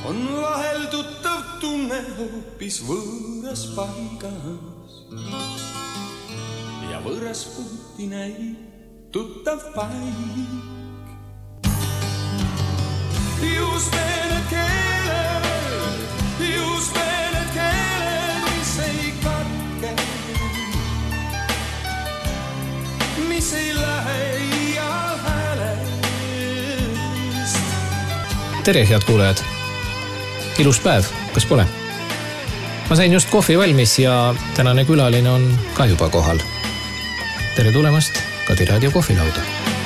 on vahel tuttav tunne hoopis võõras paigas ja võõras puhti näib tuttav paik. Just need keeled, mis ei katke, mis ei lähe iial häälest. Tere, head kuulajad! Ilus päev, kas pole? Ma sain just kohvi valmis ja tänane külaline on ka juba kohal. Tere tulemast Kadi Raadio kohvilauda.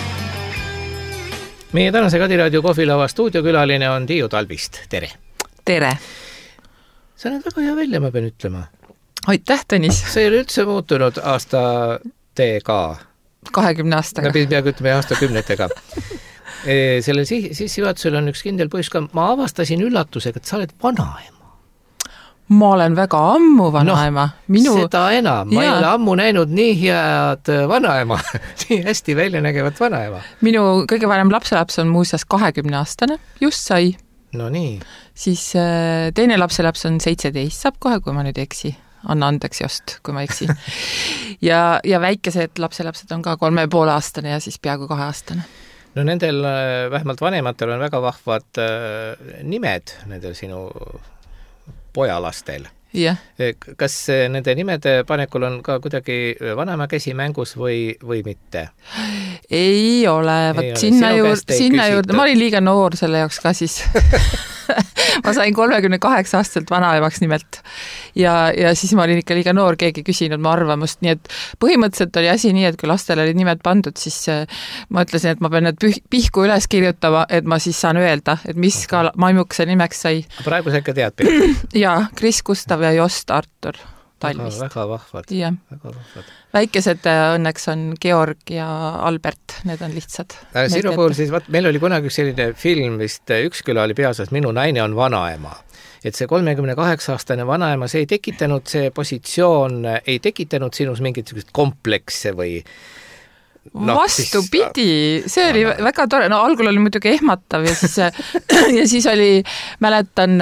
Meie tänase Kadi Raadio kohvilava stuudiokülaline on Tiiu Talvist. Tere! Tere! Sa näed väga hea välja, ma pean ütlema. Aitäh, Tõnis! See ei ole üldse muutunud aasta teega. 20 aastaga. Peaaegu ütleme aastakümnetega. Sellel sissejuhatusel on üks kindel põhjus ka. Ma avastasin üllatusega, et sa oled vanaema. Ma olen väga ammu vanaema. Seda enam. Ma ei ole ammu näinud nii head vanaema, nii hästi väljanägevat vanaema. Minu kõige vanem lapselaps on muuseas 20-aastane, just sai. No nii. Siis teine lapselaps on 17, saab kohe, kui ma nüüd eksi. Anna andeks just, kui ma eksin. ja väikesed lapselapsed on ka 3,5 aastane ja siis peaaegu 2 aastane. No nendel vähemalt vanematel on väga vahvad nimed, nendel sinu pojalastel. Yeah. Kas nende nimede panekul on ka kuidagi vanema käsi mängus või mitte? Ei ole. Sinna juurde. Ma olin liiga noor selle jaoks ka siis. Ma sain 38 aastaselt vanaemaks nimelt. Ja siis ma olin ikka liiga noor, keegi küsinud mu arvamust. Nii et põhimõtteliselt oli asi nii, et kui lastel olid nimed pandud, siis ma ütlesin, et ma pean need pihku üles kirjutama, et ma siis saan öelda, et mis ka maimukese nimeks sai. Praegu sa ikka tead? Jaa, Kris, Gustav ja Jost Artur Talvist. Väga vahvad. Ja. Väga vahvad. Väikesed õnneks on Georg ja Albert, need on lihtsad. Sinu puhul siis, meil oli kunagi üks selline film, vist üks küla oli peasas, Minu naine on vanaema. Et see 38-aastane vanaema, see ei tekitanud, see positsioon ei tekitanud sinus mingit komplekse või... Vastupidi, see oli väga tore. No algul oli muidugi ehmatav ja siis oli, mäletan,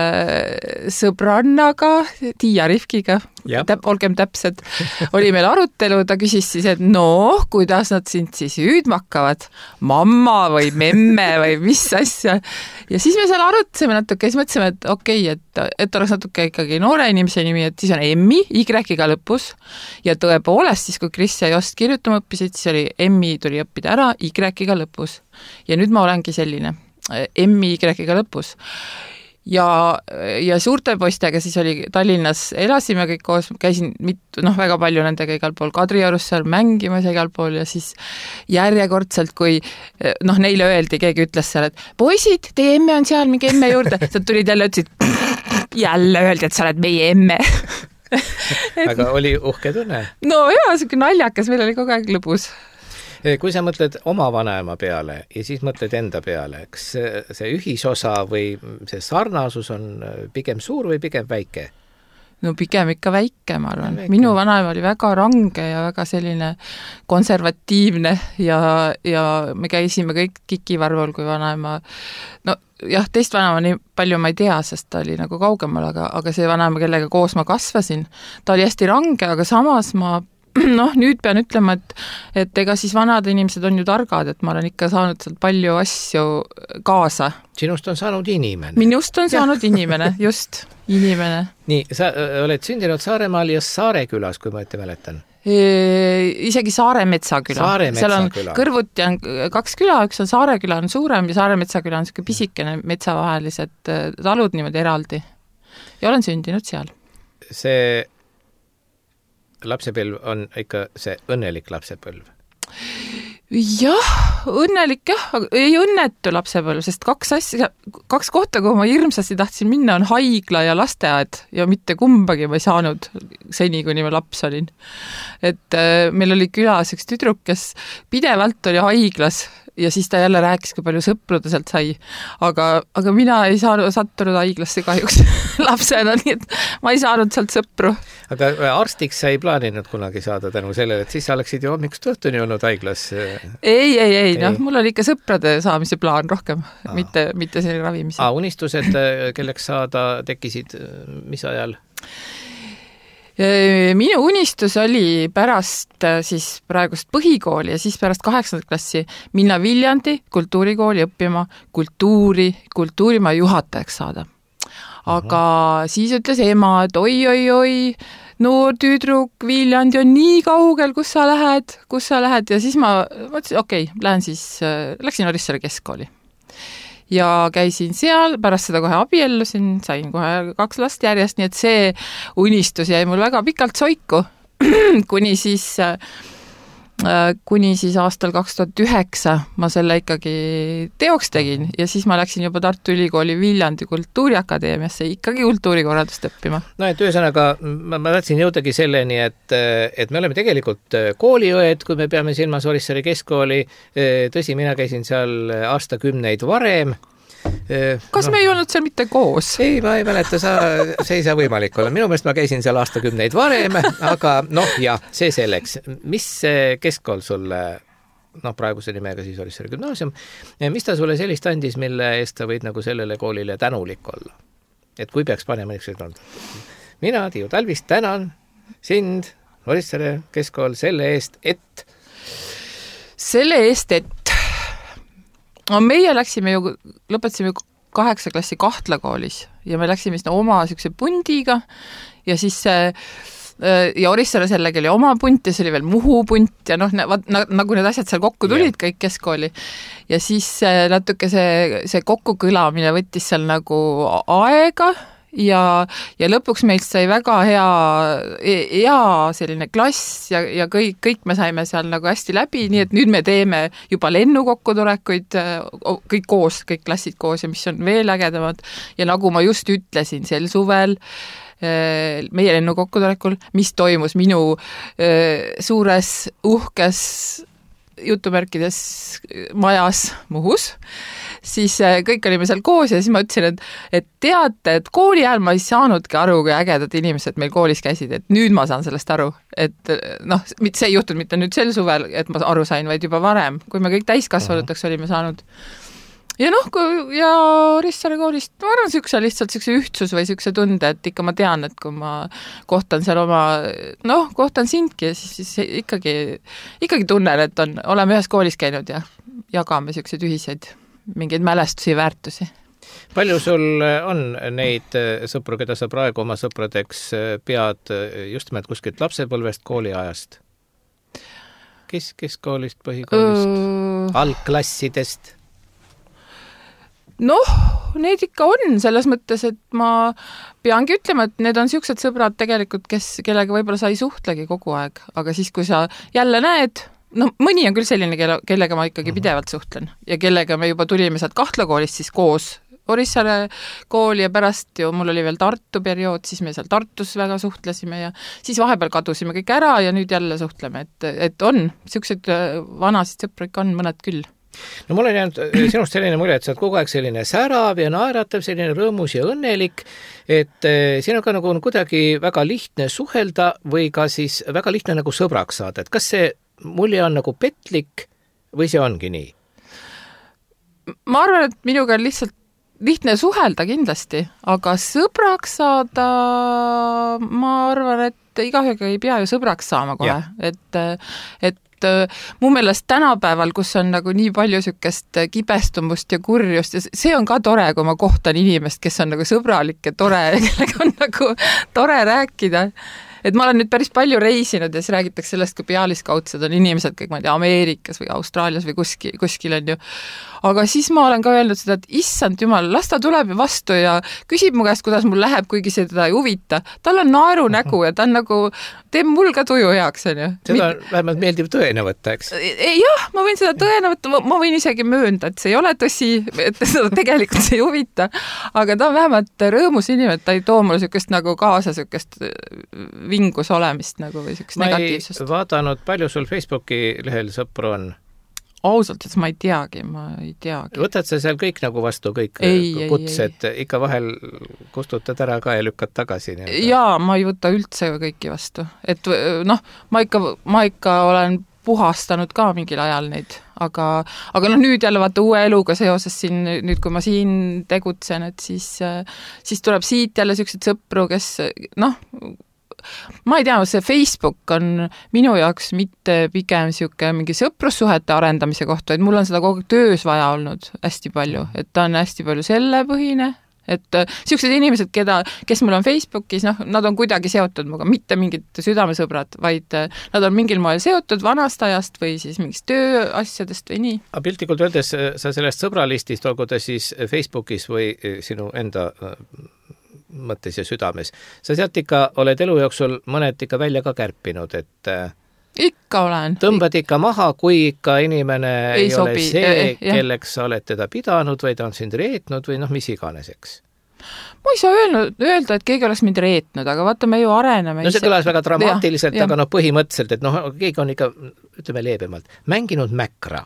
sõbrannaga, Tiia Rifkiga, olgem täpsed, oli meil arutelu, ta küsis siis, et kuidas nad sind siis hüüdma hakkavad, mamma või memme või mis asja. Ja siis me seal arutasime natuke ja siis mõtlesime, et okei, et oleks natuke ikkagi noore inimese nimi, et siis on Emmi, Y-ga lõpus ja tõepoolest siis, kui Kris ja Jost kirjutama õppisid, siis oli Emmi tuli õppida ära Y-ga lõpus. Ja nüüd ma olengi selline Emmi Y-ga lõpus. Ja suurte poistega siis oli Tallinnas, elasime kõik koos, käisin väga palju nendega igal pool Kadriorus seal mängimas igal pool ja siis järjekordselt, kui neile öeldi, keegi ütles seal, et poisid, teie emme on seal, mingi emme juurde, sa tulid jälle, ütlesid jälle öeldi, et sa oled meie emme. Aga oli uhke tunne? No jaa, selline naljakas, meil oli kogu aeg lõbus. Kui sa mõtled oma vanaema peale ja siis mõtled enda peale, kas see ühisosa või see sarnasus on pigem suur või pigem väike? No pigem ikka väike, ma arvan. Minu vanaema oli väga range ja väga selline konservatiivne ja me käisime kõik Kikivarvul, kui vanaema... teist vanaema nii palju ma ei tea, sest ta oli nagu kaugemal, aga see vanaema, kellega koos ma kasvasin, ta oli hästi range, aga samas ma nüüd pean ütlema, et ega siis vanad inimesed on ju targad, et ma olen ikka saanud sealt palju asju kaasa. Sinust on saanud inimene. Minust on saanud inimene, just, inimene. Nii, sa oled sündinud Saaremaal ja Saarekülas, kui ma ette mäletan. Isegi Saaremetsaküla. Seal on kõrvuti on 2 küla, üks on Saareküla on suurem ja Saaremetsaküla on selline pisikene metsavahelised talud niimoodi eraldi. Ja olen sündinud seal. See lapsepõlv on ikka see õnnelik lapsepõlv. Jah, õnnelik jah, aga ei õnnetu lapsepõlv, sest 2 kohta, kuhu ma hirmsasti tahtsin minna, on haigla ja lasteaed ja mitte kumbagi ma ei saanud seni, kuni ma laps olin. Et meil oli külas üks tüdruk, kes pidevalt oli haiglas ja siis ta jälle rääkis, kui palju sõpru ta sealt sai. Aga mina ei sattunud haiglasse kahjuks lapsena, nii et ma ei saanud sealt sõpru. Aga arstiks sa ei plaaninud kunagi saada tänu sellele, et siis sa oleksid ju hommikust õhtuni olnud haiglas? Ei. Noh, mul oli ikka sõprade saamise plaan rohkem, mitte selline ravimise. Unistused, kelleks saada tekkisid, mis ajal? Minu unistus oli pärast siis praegust põhikooli ja siis pärast 8. klassi minna Viljandi kultuurikooli õppima kultuuri ma juhatajaks saada. Aga siis ütles ema, et oi, noor tüdruk, Viljandi on nii kaugel, kus sa lähed ja siis ma mõtlesin, okei, läksin Orissaare keskkooli. Ja käisin seal, pärast seda kohe abiellusin, sain kohe 2 last järjest, nii et see unistus jäi mul väga pikalt soiku, kuni siis aastal 2009 ma selle ikkagi teoks tegin ja siis ma läksin juba Tartu Ülikooli Viljandi Kultuuriakadeemiasse ikkagi kultuurikorraldust õppima. No et ühesõnaga, ma tahtsin jõudagi selleni, et me oleme tegelikult kooliõed, kui me peame silmas Orissaare keskkooli. Tõsi, mina käisin seal aastakümneid varem. Kas me ei olnud seal mitte koos? Ei, ma ei mäleta, see ei saa võimalik olla. Minu meelest ma käisin seal aastakümneid varem, aga see selleks. Mis keskkool sulle, praeguse nimega siis Orissaare gümnaasium, mis ta sulle sellist andis, mille eest sa võid nagu sellele koolile tänulik olla? Et kui peaks panema mina, Tiiu Talvist, tänan sind, Orissaare keskkool, selle eest, et meie lõpetasime 8. klassi Kahtla koolis ja me läksime sinna oma sükse pundiga ja siis ja Orissaare sellegi oli oma punt ja see oli veel Muhu punt ja nagu need asjad seal kokku tulid kõik keskkooli ja siis natuke see kokkukõlamine võttis seal nagu aega ja lõpuks meilt sai väga hea selline klass ja kõik me saime seal nagu hästi läbi, nii et nüüd me teeme juba lennukokkutulekuid kõik koos, kõik klassid koos ja mis on veel ägedamad ja nagu ma just ütlesin sel suvel meie lennukokkutulekul, mis toimus minu suures uhkes jutumärkides majas Muhus, siis kõik olime seal koos ja siis ma ütlesin, et teate, et kooli ajal ma ei saanudki aru, kui ägedad inimesed meil koolis käisid, et nüüd ma saan sellest aru, et see ei juhtunud mitte nüüd sel suvel, et ma aru sain, vaid juba varem, kui me kõik täiskasvanuteks olime saanud. Ja ja Orissaare koolist, ma arvan, lihtsalt ühtsus või tunde, et ikka ma tean, et kui ma kohtan seal kohtan sindki ja siis ikkagi tunnen, et oleme ühes koolis käinud ja jagame ühiseid mingeid mälestusi ja väärtusi. Palju sul on neid sõpru, keda sa praegu oma sõpradeks pead just nimelt kuskilt lapsepõlvest kooliajast? Keskkoolist, põhikoolist, algklassidest? Need ikka on selles mõttes, et ma peangi ütlema, et need on sellised sõbrad tegelikult, kellega võib-olla sa ei suhtlegi kogu aeg, aga siis, kui sa jälle näed, mõni on küll selline, kellega ma ikkagi pidevalt suhtlen ja kellega me juba tulime sealt Kahtla koolist siis koos Orissaare kooli ja pärast ju mul oli veel Tartu periood, siis me seal Tartus väga suhtlesime ja siis vahepeal kadusime kõik ära ja nüüd jälle suhtleme, et on, sellised vanasid sõpru ikka on mõned küll. No mul on jäänud sinust selline mulje, et sa oled kogu aeg selline särav ja naeratav, selline rõõmus ja õnnelik, et sinuga nagu on kuidagi väga lihtne suhelda või ka siis väga lihtne nagu sõbraks saada, et kas see mulje on nagu petlik või see ongi nii? Ma arvan, et minuga on lihtsalt lihtne suhelda kindlasti, aga sõbraks saada, ma arvan, et igaühega ei pea ju sõbraks saama kohe, et mu meelest tänapäeval, kus on nagu nii palju sükest kibestumust ja kurjust ja see on ka tore, kui ma kohtan inimest, kes on nagu sõbralik ja tore ja kellega on nagu tore rääkida. Et ma olen nüüd päris palju reisinud ja siis räägitakse sellest, kui pealiskaudsed on inimesed kõik, ma ei tea, Ameerikas või Austraalias või kuskil on ju. Aga siis ma olen ka öelnud seda, et issand jumal, las ta tuleb vastu ja küsib mu käest, kuidas mul läheb, kuigi see teda ei huvita. Tal on naeru nägu ja ta on nagu, teeb mul ka tuju heaks, on ju. Seda vähemalt meeldib tõene võtta, eks? Jah, ma võin seda tõene võtta, ma võin isegi möönda, et see ei ole tõsi, et seda tegelikult see ei huvita. Aga ta on vähemalt rõõmus inimene, et ta ei too mulle sükest nagu kaasa sükest vingus olemist nagu või sükest negatiivsust. Ma ei vaadanud, palju sul Facebooki lehel sõpru on? ausalt, et ma ei teagi. Võtad sa seal kõik nagu vastu, kõik kutsed, ikka vahel kustutad ära ka ja lükkad tagasi? Jaa, ma ei võta üldse kõiki vastu. Et noh, ma ikka olen puhastanud ka mingil ajal neid, aga nüüd jälle vaata uue eluga seoses siin, nüüd kui ma siin tegutsen, et siis tuleb siit jälle sellised sõpru, kes noh, ma ei tea, see Facebook on minu jaoks mitte pigem siuke mingi sõprussuhete arendamise koht, vaid mul on seda kogu töös vaja olnud hästi palju, et ta on hästi palju sellepõhine, et siuksed inimesed, kes mul on Facebookis, noh, nad on kuidagi seotud muga, mitte mingid südamesõbrad, vaid nad on mingil moel seotud vanast ajast või siis mingist tööasjadest või nii. Aga piltlikult öeldes sa sellest sõbralistist, olgu ta siis Facebookis või sinu enda mõttes ja südames. Sa sealt ikka oled elu jooksul mõned ikka välja ka kärpinud, et ikka olen. Tõmbad ikka maha, kui ikka inimene ei ole see, kelleks sa oled teda pidanud või ta on sind reetnud või noh, mis iganeseks. Ma ei saa öelda, et keegi oleks mind reetnud, aga vaata, me ju areneme. No see kõlas väga dramaatiliselt, aga noh, põhimõtteliselt, et noh, keegi on ikka, ütleme leebemalt, mänginud mäkra.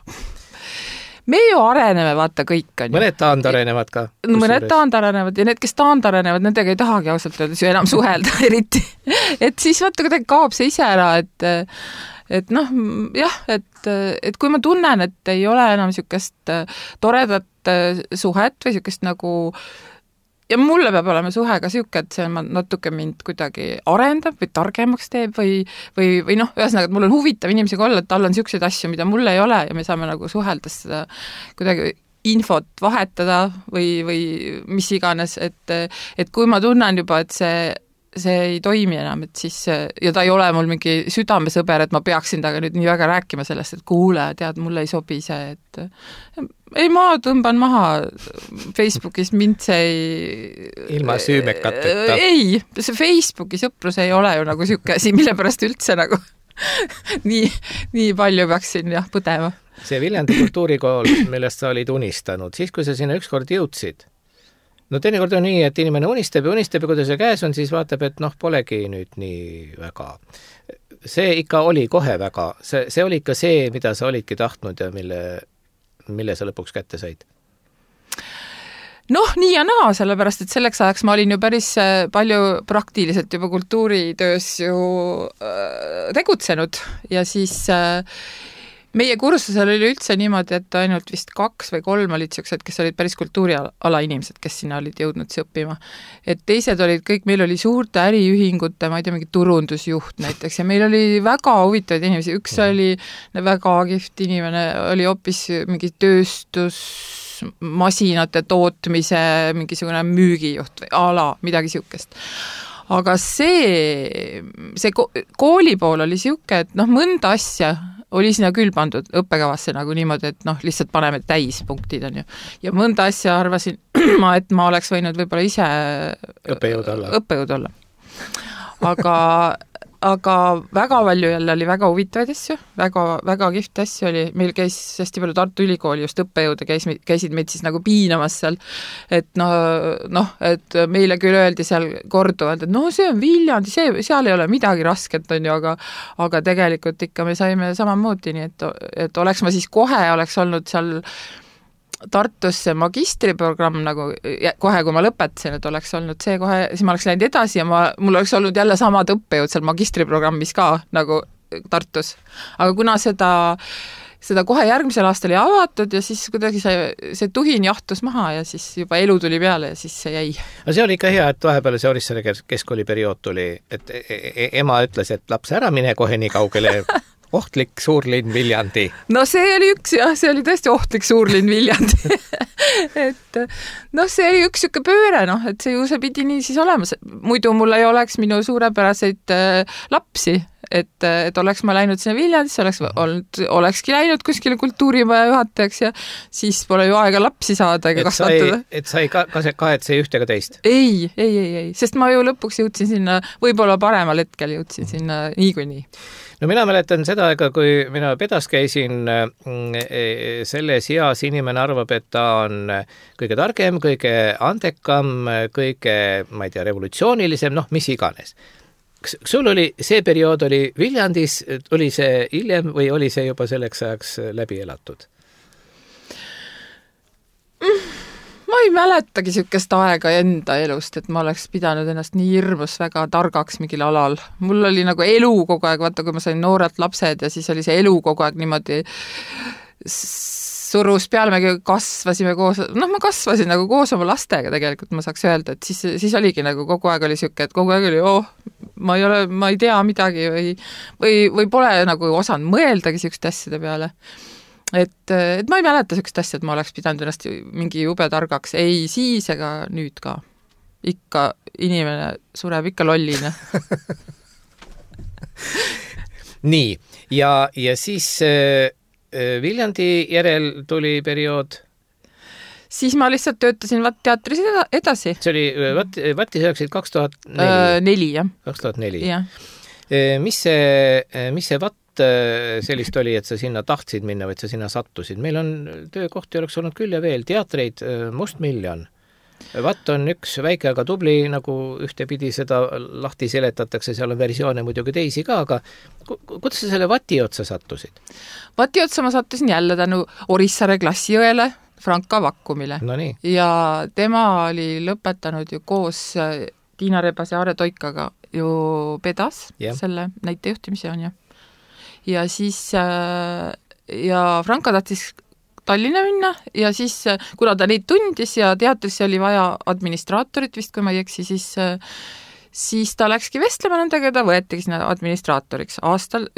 Me ju areneme, vaata, kõik on. Mõned taandarenevad ka. Mõned taandarenevad ja need, kes taandarenevad, nendega ei tahagi ausalt öeldes ju enam suhelda eriti. Et siis vaata, kuidagi kaob see ise ära, et noh, jah, et kui ma tunnen, et ei ole enam niisugust toredat suhet või niisugust nagu ja mulle peab olema suhe ka siuke, et see natuke mind kuidagi arendab või targemaks teeb või noh, ühesõnaga, et mul on huvitav inimesega olla, et tal on siukseid asju, mida mul ei ole ja me saame nagu suheldes seda kuidagi infot vahetada või mis iganes, et kui ma tunnen juba, et see ei toimi enam, et siis ja ta ei ole mul mingi südamesõber, et ma peaksin taga nüüd nii väga rääkima sellest, et kuule, tead, mulle ei sobi see, et ei, ma tõmban maha Facebookis, mind see ei ilma süümekateta. Ei, see Facebooki sõprus ei ole ju nagu siuke asi, mille pärast üldse nagu nii palju peaksin jah põdema. See Viljandi kultuurikool, millest sa olid unistanud, siis kui sa sinna ükskord jõudsid, no teinekord on nii, et inimene unistab ja kui ta see käes on, siis vaatab, et noh, polegi nüüd nii väga. See ikka oli kohe väga, see oli ikka see, mida sa olidki tahtnud ja mille sa lõpuks kätte said? Noh, nii ja naa, sellepärast, et selleks ajaks ma olin ju päris palju praktiliselt juba kultuuritöös ju tegutsenud ja siis meie kursusel oli üldse niimoodi, et ainult vist 2 või 3 olid siuksed, kes olid päris kultuuriala inimesed, kes sinna olid jõudnud õppima. Et teised olid kõik, meil oli suurte äriühingute, ma ei tea, mingi turundusjuht näiteks ja meil oli väga huvitavaid inimesi. Üks oli väga kihvt inimene, oli hoopis mingi tööstusmasinate tootmise mingisugune müügijuht või ala, midagi siukest. Aga see kooli pool oli siuke, et noh, mõnda asja oli sinna küll pandud õppekavasse nagu niimoodi, et noh, lihtsalt paneme täispunktid on ju. Ja mõnda asja arvasin ma, et ma oleks võinud võib-olla ise õppejõud olla. Aga väga palju jälle oli väga huvitavaid asju, väga kihvt asju oli, meil käis hästi palju Tartu Ülikooli just õppejõud ja käisid meid siis nagu piinamas seal, et noh, et meile küll öeldi seal korduvalt, et no see on Viljandi, seal ei ole midagi rasket, on ju, aga tegelikult ikka me saime samamoodi, nii et oleks ma siis kohe oleks olnud seal Tartus see magistriprogramm nagu kohe, kui ma lõpetasin, et oleks olnud see kohe, siis ma oleks läinud edasi ja mul oleks olnud jälle samad õppejõud seal magistriprogrammis ka nagu Tartus. Aga kuna seda kohe järgmisel aastal ei avatud ja siis kuidagi see tuhin jahtus maha ja siis juba elu tuli peale ja siis see jäi. No see oli ikka hea, et vahepeal see Orissaare keskkooli periood tuli, et ema ütles, et laps ära mine kohe nii kaugele ohtlik suurlinn Viljandi. No see oli see oli tõesti ohtlik suurlinn Viljandi. Et noh, see oli üks siuke pööre, noh, et see pidi nii siis olema. Muidu mul ei oleks minu suurepäraseid lapsi, et oleks ma läinud sinna Viljandisse, olekski läinud kuskile kultuurimaja juhatajaks ja siis pole ju aega lapsi saada ega kasvatada. Et sa ei kahetse ühte ega teist? Ei, sest ma ju lõpuks jõudsin sinna, võib-olla paremal hetkel jõudsin sinna niikuinii. No mina mäletan seda, kui mina pedas käisin, selles eas inimene arvab, et ta on kõige targem, kõige andekam, kõige, ma ei tea, revolutsioonilisem, noh, mis iganes. kas sul oli, see periood oli Viljandis, oli see hiljem või oli see juba selleks ajaks läbi elatud? Ma ei mäletagi sükest aega enda elust, et ma oleks pidanud ennast nii hirmus väga targaks mingil alal. Mul oli nagu elu kogu aeg, vaata kui ma sain noorelt lapsed ja siis oli see elu kogu aeg niimoodi surus peale, me kasvasime koos, ma kasvasin nagu koos oma lastega tegelikult, ma saaks öelda, et siis oligi nagu kogu aeg oli süke, et kogu aeg oli, ma ei tea midagi või pole nagu osanud mõeldagi sükeste asjade peale. Et ma ei mäleta sükest asja, et ma oleks pidanud ennast mingi jube targaks, ei siis ega nüüd ka. Ikka inimene sureb ikka lollina. Nii, ja siis Viljandi järel tuli periood? Siis ma lihtsalt töötasin teatris edasi. See oli Vattis 2004? Jah. 2004. Ja. Mis see Vatt sellist oli, et sa sinna tahtsid minna, või et sa sinna sattusid? Meil on töökohti oleks olnud küll ja veel, teatreid Mustmiljon. Vatt on üks väike, aga tubli, nagu ühtepidi seda lahti seletatakse, seal on versioone muidugi teisi ka, aga kuidas sa selle Vati otsa sattusid? Vati otsa ma sattusin jälle tänu Orissaare Klassijõele, Franka Vakkumile. No nii. Ja tema oli lõpetanud ju koos Tiina Rebas ja Aare Toikaga ju Pedas, selle näitejuhtimise on ju. Ja siis ja Franka tahtis Tallinna minna ja siis, kuna ta neid tundis ja teatrisse oli vaja administraatorit vist, kui ma ei eksi, siis ta läkski vestlema nendega ja ta võetigi sinna administraatoriks aastal,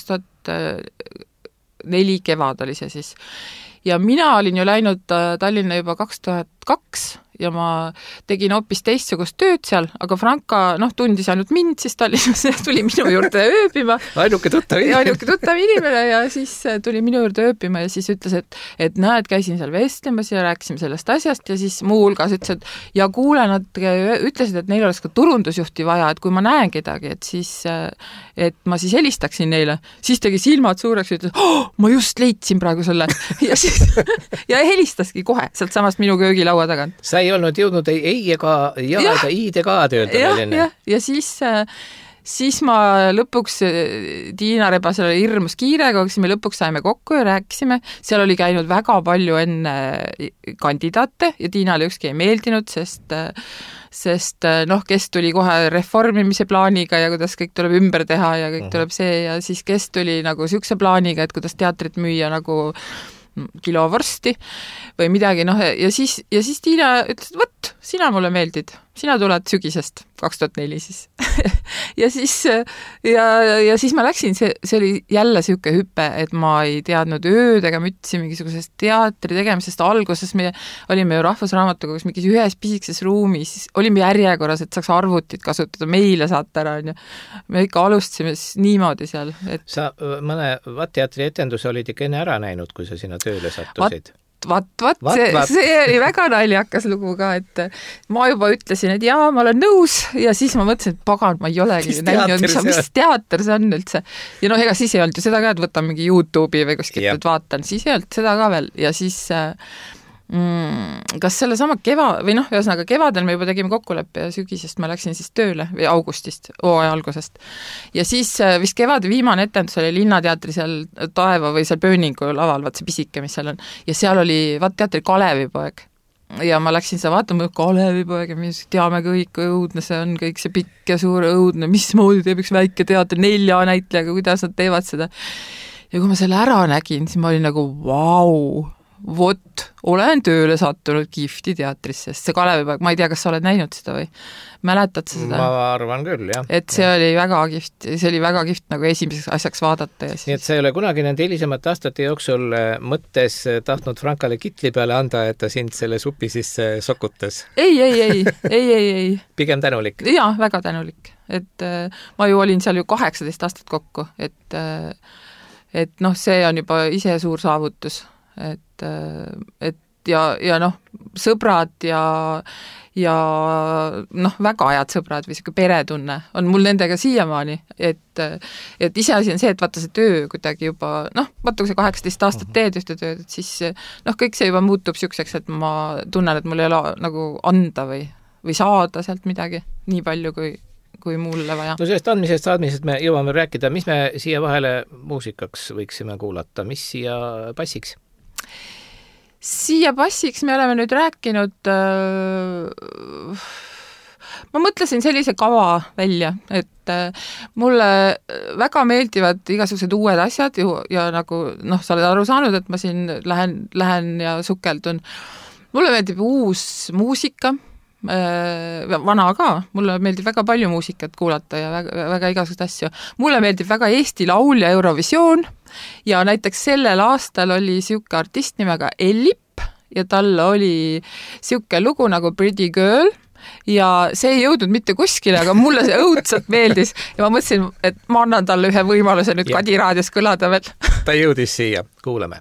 2004 kevad oli see siis. Ja mina olin ju läinud Tallinna juba 2002 ja ma tegin hoopis teistsugust tööd seal, aga Franka tundis ainult mind, siis Tallinnas tuli minu juurde ööbima. Ainuke tuttav inimene ja siis tuli minu juurde ööbima ja siis ütles, et näed, käisin seal vestlemas ja rääkisime sellest asjast ja siis muu hulgas ütles, et ja kuule, nad ütlesid, et neil oleks ka turundusjuhti vaja, et kui ma näen kedagi, et siis et ma siis helistaksin neile. Siis tegi silmad suureks ja ütles, ma just leidsin praegu selle ja siis ja helistaski kohe sealt samast minu köögilaua tagant. Sa ei olnud jõudnud ei ega i-d ega töötada veel enne. Ja siis ma lõpuks, Tiina Rebasel oli hirmus kiire, kui me lõpuks saime kokku ja rääkisime, seal oli käinud väga palju enne kandidaate ja Tiinale ükski ei meeldinud, sest kes tuli kohe reformimise plaaniga ja kuidas kõik tuleb ümber teha ja kõik tuleb see ja siis kes tuli nagu sükse plaaniga, et kuidas teatrit müüa nagu kilo vorsti või midagi, ja siis Tiina ütles, et võt, sina mulle meeldid, sina tuled sügisest 2004 siis. ja siis ma läksin, see oli jälle siuke hüpe, et ma ei teadnud ööd ega mütsi mingisugusest teatri tegemisest. Alguses me olime ju Rahvusraamatukogus mingis ühes pisikeses ruumis, olime järjekorras, et saaks arvutit kasutada, meile saata ära, on ju. Me ikka alustasime niimoodi seal. Sa mõne Vatt-teatri etenduse olid ikka enne ära näinud, kui sa sinna tööle sattusid? See oli väga naljakas lugu ka, et ma juba ütlesin, et jaa, ma olen nõus ja siis ma mõtlesin, et pagan, ma ei olegi näinud, mis teater see on üldse. Ja ega siis ei olnud ju seda ka, et võtan mingi YouTube'i või kuskilt, et vaatan, siis ei olnud seda ka veel ja siis kas selle sama ühesõnaga kevadel me juba tegime kokkuleppe ja sügisest ma läksin siis tööle või augustist, hooaja algusest. Ja siis vist kevade viimane etendus oli Linnateatri seal Taeva või seal Pööningu laval, vaat see pisike, mis seal on. Ja seal oli teatri Kalevipoeg. Ja ma läksin seda vaatama, Kalevipoeg ja mis teame kõik, õudne see on, kõik see pikk ja suur õudne, mismoodi teeb üks väike teater 4 näitlejaga, kuidas nad teevad seda. Ja kui ma selle ära nägin, siis ma olin nagu vau, vot, olen tööle sattunud Kihvti teatrisse, sest see Kalevipoeg, ma ei tea, kas sa oled näinud seda või mäletad sa seda? Ma arvan küll, jah. Et see oli väga kihvt nagu esimeseks asjaks vaadata. Ja siis... Nii et sa ei ole kunagi nende hilisemate aastate jooksul mõttes tahtnud Frankale kitli peale anda, et ta sind selle supi sisse sokutas? Ei. Pigem tänulik? Jaa, väga tänulik. Et ma ju olin seal ju 18 aastat kokku, et see on juba ise suur saavutus. Et ja sõbrad ja väga head sõbrad või siuke peretunne on mul nendega siiamaani, et iseasi on see, et vaata see töö kuidagi juba, vaata kui see 18 aastat teed ühte tööd, et siis kõik see juba muutub siukseks, et ma tunnen, et mul ei ole nagu anda või saada sealt midagi nii palju, kui mulle vaja. No sellest andmisest me jõuame rääkida, mis me siia vahele muusikaks võiksime kuulata, mis siia passiks? Siia passiks me oleme nüüd rääkinud, ma mõtlesin sellise kava välja, et mulle väga meeldivad igasugused uued asjad ja nagu, sa oled aru saanud, et ma siin lähen ja sukeldun. Mulle meeldib uus muusika, vana ka, mulle meeldib väga palju muusikat kuulata ja väga igasugused asju. Mulle meeldib väga Eesti Laul ja Eurovisioon ja näiteks sellel aastal oli siuke artist nimega Ellip ja tal oli siuke lugu nagu Pretty Girl ja see ei jõudnud mitte kuskile, aga mulle see õudselt meeldis ja ma mõtlesin, et ma annan talle ühe võimaluse nüüd Kadi raadios kõlada veel. Ta jõudis siia, kuulame.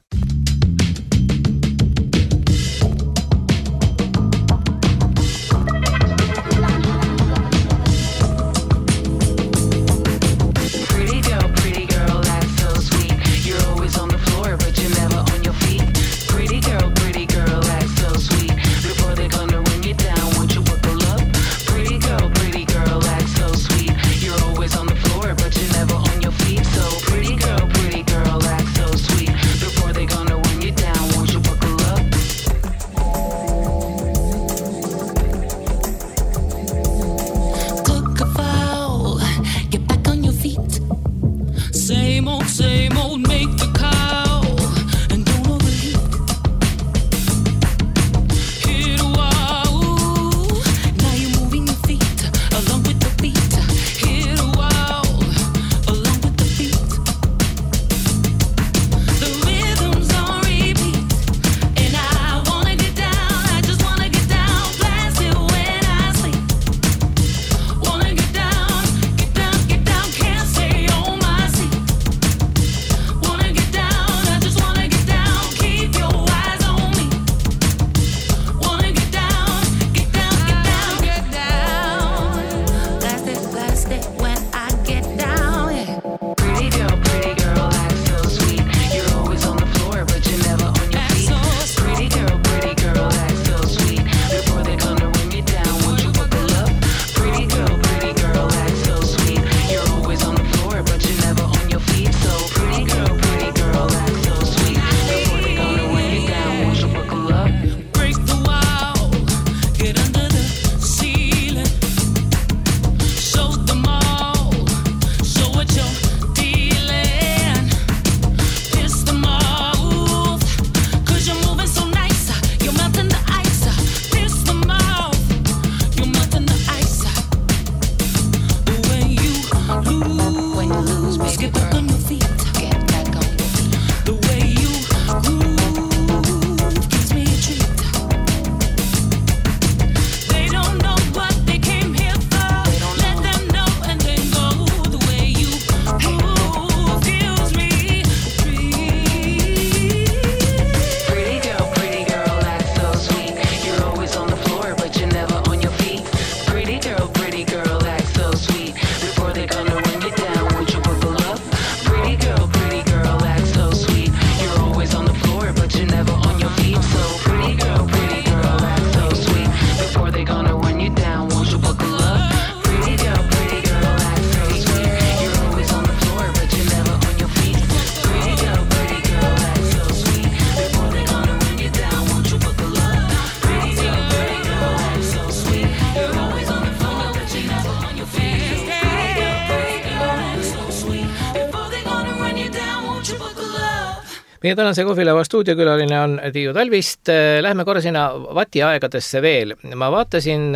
Meie tänase Kohvilauas stuudiokülaline on Tiiu Talvist. Lähme korra sinna Vati aegadesse veel. Ma vaatasin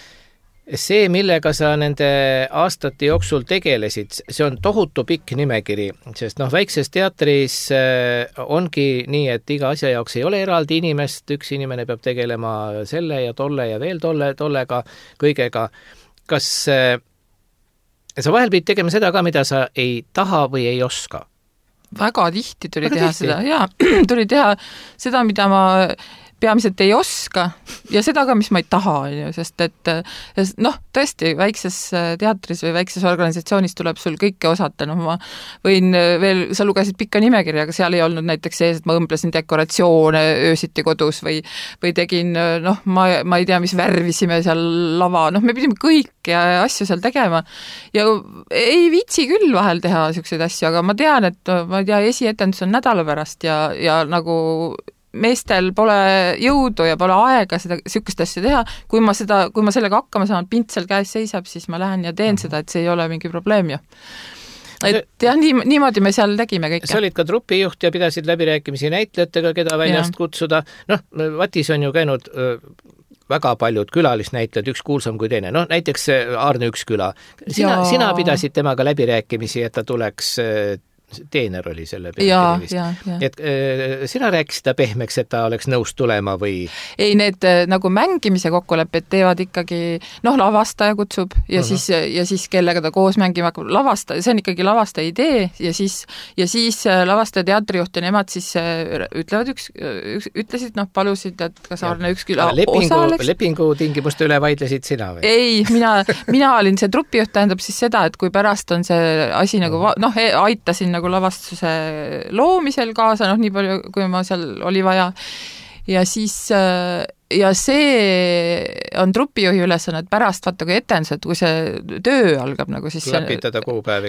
see, millega sa nende aastate jooksul tegelesid, see on tohutu pikk nimekiri, sest väikses teatris ongi nii, et iga asja jaoks ei ole eraldi inimest, üks inimene peab tegelema selle ja tolle ja veel tollega kõigega. Kas sa vahel pidid tegema seda ka, mida sa ei taha või ei oska? Väga tihti tuli teha seda, jaa, tuli teha seda, mida ma peamiselt ei oska ja seda ka, mis ma ei taha, sest et tõesti, väikses teatris või väikses organisatsioonis tuleb sul kõike osata, ma võin veel, sa lugesid pikka nimekirja, aga seal ei olnud näiteks sees, et ma õmblesin dekoratsioone öösiti kodus või tegin, ma ei tea, mis värvisime seal lava, me pidime kõiki asju seal tegema ja ei viitsi küll vahel teha niisuguseid asju, aga ma tean, et ma ei tea, esietendus on nädala pärast ja nagu meestel pole jõudu ja pole aega seda niisugust asja teha, kui ma sellega hakkama saan, pint seal käes seisab, siis ma lähen ja teen seda, et see ei ole mingi probleem ju. Et jah, niimoodi me seal tegime kõike. Sa olid ka trupijuht ja pidasid läbirääkimisi näitlejatega, keda väljast kutsuda. Vatis on ju käinud väga paljud külalisnäitlejad, üks kuulsam kui teine. Näiteks Aarne Üksküla. Sina pidasid temaga läbirääkimisi, et ta tuleks teener oli selle peale vist. Et sina rääkisid ta pehmeks, et ta oleks nõus tulema või? Ei, need nagu mängimise kokkulepped teevad ikkagi, lavastaja kutsub ja siis kellega ta koos mängima hakkab. See on ikkagi lavastaja idee ja siis lavastaja teatrijuht ja nemad siis ütlesid, palusid, et kas Aarne Üksküla osaleks. Lepingu tingimuste üle vaidlesid sina või? Ei, mina olin see trupijuht, tähendab siis seda, et kui pärast on see asi nagu, aitasin nagu lavastuse loomisel kaasa, nii palju, kui ma seal oli vaja. Ja siis, ja see on trupijuhi ülesanne, et pärast vaata, kui etendused, kui see töö algab nagu siis klapitada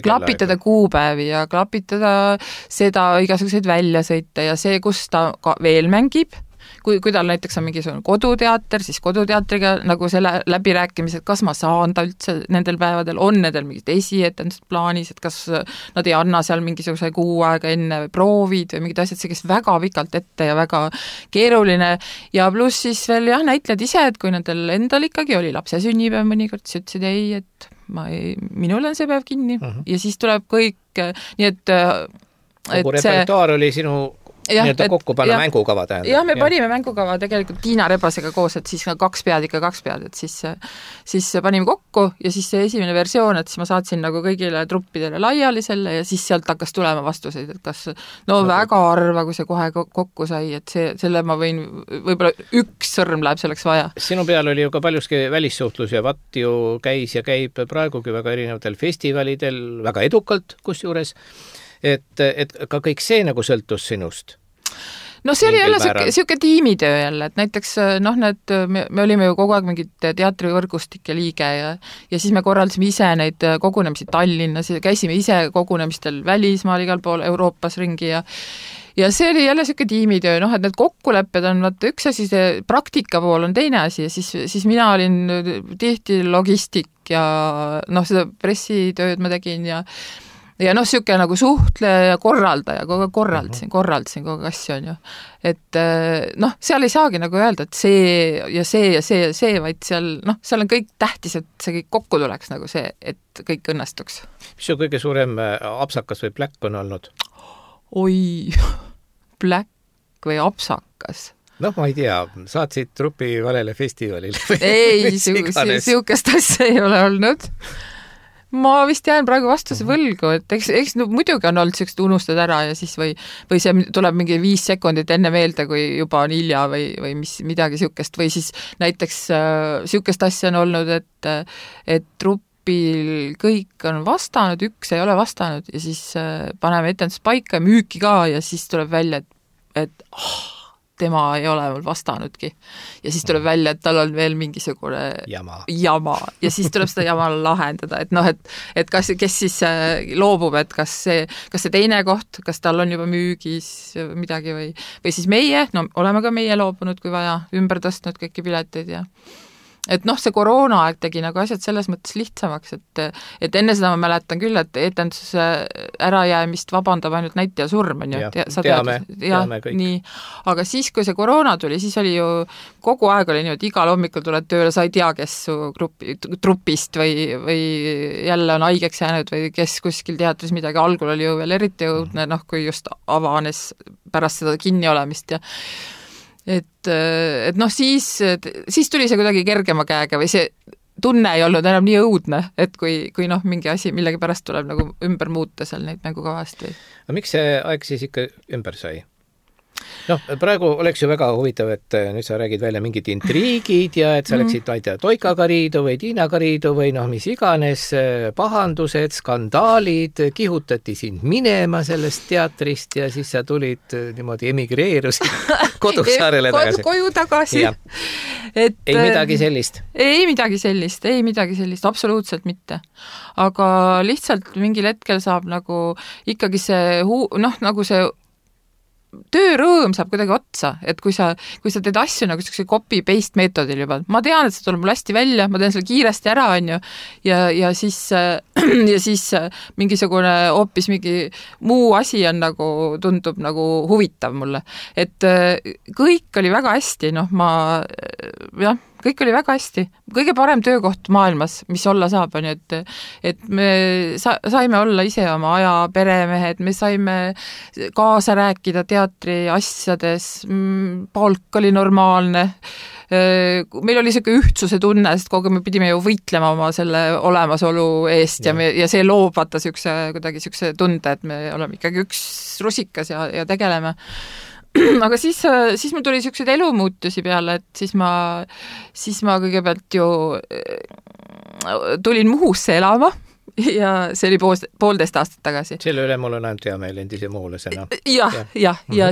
kuupäevi ja klapitada seda igasuguseid väljasõite ja see, kus ta veel mängib, kui tal näiteks on mingisugune koduteater, siis koduteatriga nagu selle läbirääkimised, kas ma saan ta üldse nendel päevadel, on nendel mingid esietendused plaanis, et kas nad ei anna seal mingisuguse kuu aega enne proovid või mingid asjad, see käis väga pikalt ette ja väga keeruline ja pluss siis veel näitlejad ise, et kui nendel endal ikkagi oli lapse sünnipäev mõnikord, siis ütlesid ei, et minul on see päev kinni ja siis tuleb kõik, nii et kogu repertuaar oli sinu kokku panna mängukava tähendab. Jah, me panime mängukava tegelikult Tiina Rebasega koos, et siis 2 pead, et siis panime kokku ja siis see esimene versioon, et siis ma saatsin nagu kõigile truppidele laiali selle ja siis sealt hakkas tulema vastuseid, et kas väga harva, kui see kohe kokku sai, et selle ma võin, võib-olla üks sõrm läheb selleks vaja. Sinu peal oli ju ka paljuski välissuhtlus ja Vatt ju käis ja käib praegugi väga erinevatel festivalidel, väga edukalt kusjuures, et ka kõik see nagu sõltus sinust. See oli jälle siuke tiimitöö jälle, et näiteks me olime ju kogu aeg mingid teatrivõrgustike liige ja siis me korraldasime ise neid kogunemisi Tallinnas ja käisime ise kogunemistel välismaal igal pool Euroopas ringi ja see oli jälle siuke tiimitöö, et need kokkulepped on üks asi, see praktika pool on teine asi ja siis mina olin tihti logistik ja seda pressitööd ma tegin ja siuke nagu suhtleja ja korraldaja, kogu aeg korraldasin kogu aeg asju, on ju. Et seal ei saagi nagu öelda, et see ja see ja see ja see, vaid seal on kõik tähtis, et see kõik kokku tuleks nagu see, et kõik õnnestuks. Mis su kõige suurem apsakas või pläkk on olnud? Oi, pläkk või apsakas? Ma ei tea, saatsid trupi valele festivalile? Ei, siukest asja ei ole olnud. Ma vist jään praegu vastuse võlgu, et eks muidugi on olnud sellist unustad ära ja siis või see tuleb mingi 5 sekundit enne meelde, kui juba on hilja või midagi siukest või siis näiteks siukest asja on olnud, et trupil kõik on vastanud, üks ei ole vastanud ja siis paneme etendus paika ja müüki ka ja siis tuleb välja, et tema ei ole mul vastanudki. Ja siis tuleb välja, et tal on veel mingisugune jama. Ja siis tuleb seda jama lahendada, et kes siis loobub, et kas see teine koht, kas tal on juba müügis midagi või siis meie, oleme ka meie loobunud, kui vaja, ümber tõstnud kõiki pileteid ja et see koroonaaeg tegi nagu asjad selles mõttes lihtsamaks, et enne seda ma mäletan küll, et etenduse ärajäämist vabandab ainult näitleja surm, on ju. Teame kõik. Nii, aga siis, kui see koroona tuli, siis oli ju kogu aeg oli nii, et igal hommikul tuled tööle, sa ei tea, kes su trupist või jälle on haigeks jäänud või kes kuskil teatris midagi, algul oli ju veel eriti õudne, kui just avanes pärast seda kinniolemist ja siis tuli see kuidagi kergema käega või see tunne ei olnud enam nii õudne, et kui mingi asi millegi pärast tuleb nagu ümber muuta seal neid mängukavast või. Aga miks see aeg siis ikka ümber sai? noh, praegu oleks ju väga huvitav, et nüüd sa räägid välja mingid intriigid ja et sa läksid, ma ei tea, Toikaga riidu või Tiinaga riidu või noh, mis iganes, pahandused, skandaalid, kihutati sind minema sellest teatrist ja siis sa tulid niimoodi emigreerusid Koduksaarele tagasi. Koju tagasi. Et, ei midagi sellist? Ei midagi sellist, absoluutselt mitte. Aga lihtsalt mingil hetkel saab nagu ikkagi see, nagu see töörõõm saab kuidagi otsa, et kui sa teed asju nagu selline copy-paste meetodil juba, ma tean, et see tuleb mul hästi välja, ma teen selle kiiresti ära, on ju, ja siis mingisugune hoopis mingi muu asi on nagu, tundub nagu huvitav mulle. Et kõik oli väga hästi, kõik oli väga hästi. Kõige parem töökoht maailmas, mis olla saab, on ju, et me saime olla ise oma aja peremehed, me saime kaasa rääkida teatri asjades, palk oli normaalne, meil oli selline ühtsuse tunne, sest kogu me pidime ju võitlema oma selle olemasolu eest ja see loob vaata kuidagi selline tunde, et me oleme ikkagi üks rusikas ja tegeleme. Aga siis mul tuli selliseid elumuutusi peale, et siis ma kõigepealt ju tulin Muhusse elama ja see oli 1,5 aastat tagasi. Selle üle mul on ainult hea meil endise muhulasena. Ja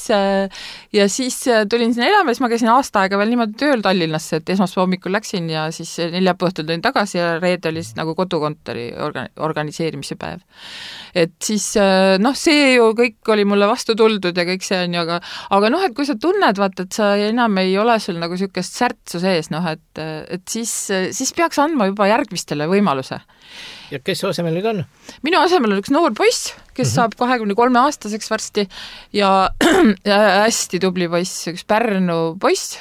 siis tulin sinna elama, siis ma käisin aasta aega veel niimoodi tööl Tallinnasse, et esmaspäeva hommikul läksin ja siis 4 õhtul tulin tagasi ja reede oli nagu kodukontori organiseerimise päev. Et siis, see ju kõik oli mulle vastu tuldud ja kõik see on ju, aga et kui sa tunned, vaata, et sa enam ei ole sul nagu sükest särtsu sees, et siis peaks andma juba järgmistele võimaluse. Ja kes asemel nüüd on? Minu asemel on üks noor poiss, kes saab 23-aastaseks varsti ja hästi tubli poiss, üks Pärnu poiss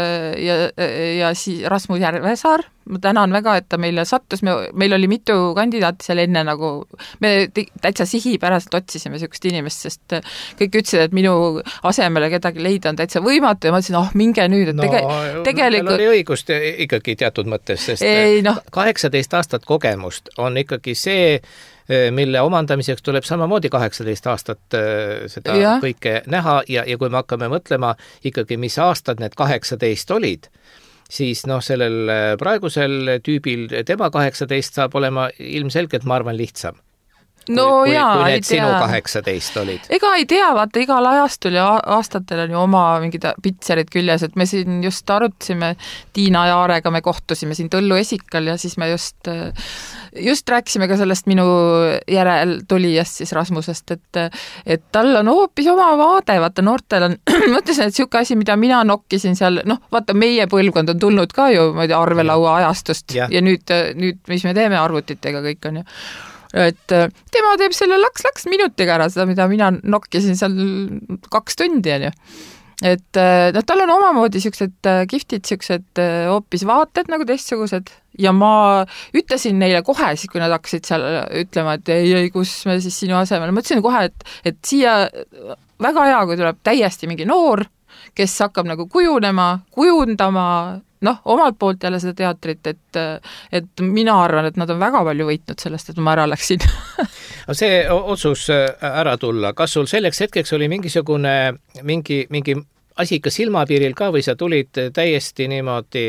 ja siis Rasmus Järvesaar. Ma tänan väga, et ta meile sattus, meil oli mitu kandidaati seal enne nagu, me täitsa sihipäraselt otsisime sellist inimest, sest kõik ütlesid, et minu asemele kedagi leida on täitsa võimatu ja ma ütlesin, minge nüüd, et tegelikult... Meil oli õigust ikkagi teatud mõttes, sest 18 aastat kogemust on ikkagi see, mille omandamiseks tuleb samamoodi 18 aastat seda kõike näha ja kui me hakkame mõtlema ikkagi, mis aastad need 18 olid, siis sellel praegusel tüübil tema 18 saab olema ilmselgelt, ma arvan, lihtsam. Kui need sinu 18 olid. Ega ei tea, vaata, igal ajastul ja aastatel on ju oma mingid pitserid küljes, et me siin just arutasime Tiina Jaarega, me kohtusime siin Tõllu Esikal ja siis me just rääkisime ka sellest minu järel tulijast siis Rasmusest, et tal on hoopis oma vaade, vaata noortel on, mõtlesin, et selline asi, mida mina nokkisin seal, vaata meie põlvkond on tulnud ka ju arvelaua ajastust ja nüüd mis me teeme arvutitega kõik on ju. Et tema teeb selle laks minutiga ära seda, mida mina nokkisin seal 2 tundi on ju. Et tal on omamoodi sellised kihvtid, sellised hoopis vaated nagu teistsugused ja ma ütlesin neile kohe, siis kui nad hakkasid seal ütlema, et ei, kus me siis sinu asemel, ma ütlesin kohe, et siia väga hea, kui tuleb täiesti mingi noor, kes hakkab nagu kujundama omalt poolt jälle seda teatrit, et mina arvan, et nad on väga palju võitnud sellest, et ma ära läksin. See otsus ära tulla, kas sul selleks hetkeks oli mingisugune mingi asi ikka silmapiiril ka või sa tulid täiesti niimoodi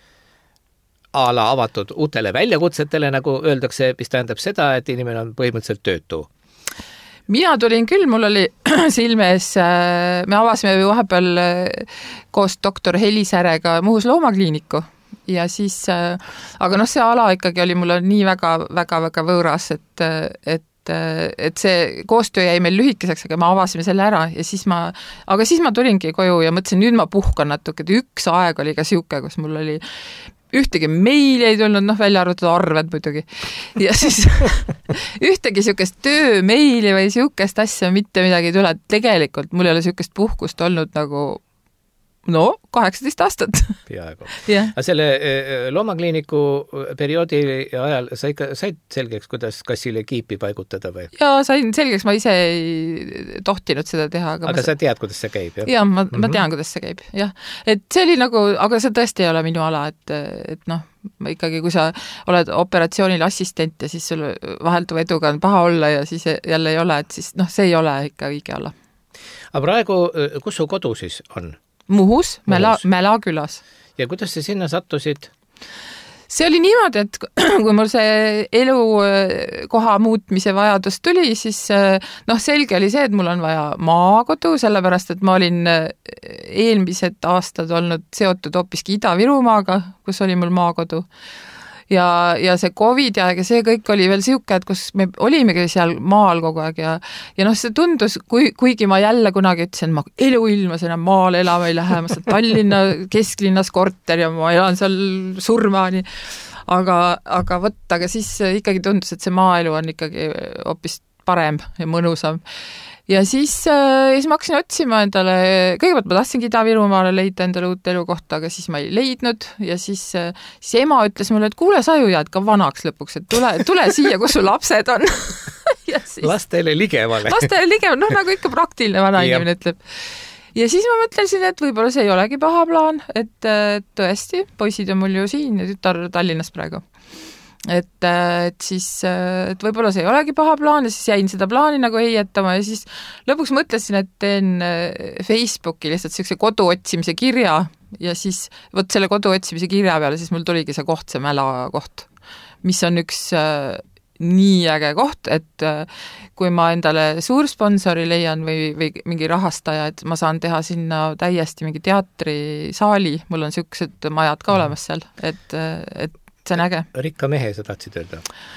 a la avatud uutele väljakutsetele, nagu öeldakse, mis tähendab seda, et inimene on põhimõtteliselt töötu? Mina tulin küll, mul oli silme ees, me avasime vahepeal koos doktor Helisärega Muhus loomakliiniku ja siis, aga see ala ikkagi oli mulle nii väga võõras, et see koostöö jäi meil lühikeseks, aga me avasime selle ära ja siis ma tulingi koju ja mõtlesin, nüüd ma puhkan natuke, et üks aeg oli ka siuke, kus mul oli ühtegi meili ei tulnud, välja arvatud arved muidugi. Ja siis ühtegi siukest töömeili või siukest asja mitte midagi ei tule. Tegelikult mul ei ole siukest puhkust olnud nagu 18 aastat. Peaaegu. Aga selle loomakliiniku perioodi ajal sa ikka said selgeks, kuidas kassile kiipi paigutada või? Jaa, sain selgeks, ma ise ei tohtinud seda teha. Aga sa tead, kuidas see käib? Jah, ma tean, kuidas see käib, jah. Et see oli nagu, aga see tõesti ei ole minu ala, et ikkagi, kui sa oled operatsioonil assistent ja siis sul vahelduva eduga on paha olla ja siis jälle ei ole, et siis see ei ole ikka õige ala. Aga praegu, kus su kodu siis on? Muhus. Mälakülas. Ja kuidas sa sinna sattusid? See oli niimoodi, et kui mul see elukoha muutmise vajadus tuli, siis selge oli see, et mul on vaja maakodu, sellepärast, et ma olin eelmised aastad olnud seotud hoopiski Ida-Virumaaga, kus oli mul maakodu. Ja see COVID ja see kõik oli veel siuke, et kus me olimegi seal maal kogu aeg ja see tundus, kuigi ma jälle kunagi ütlesin, ma eluilmas enam maal elama ei lähe, ma saan Tallinna kesklinnas korter ja ma elan seal surmani, aga siis ikkagi tundus, et see maaelu on ikkagi hoopis parem ja mõnusam. Ja siis ma hakkasin otsima endale, kõigepealt ma tahtsingi Ida-Virumaale leida endale uut elukohta, aga siis ma ei leidnud ja siis ema ütles mulle, et kuule, sa ju jääd ka vanaks lõpuks, et tule siia, kus su lapsed on. Lastele ligemale. Lastele ligemale, nagu ikka praktiline vana inimene ütleb. Ja siis ma mõtlesin, et võib-olla see ei olegi paha plaan, et tõesti, poisid on mul ju siin ja tütar Tallinnas praegu. Et võib-olla see ei olegi paha plaan ja siis jäin seda plaani nagu heietama ja siis lõpuks mõtlesin, et teen Facebooki lihtsalt sellise kodu otsimise kirja ja siis selle kodu otsimise kirja peale siis mul tuligi see koht, see Mäla koht, mis on üks nii äge koht, et kui ma endale suursponsori leian või mingi rahastaja, et ma saan teha sinna täiesti mingi teatrisaali, mul on siuksed majad ka olemas seal, et see on äge. Rikka mehe, sa tahtsid öelda?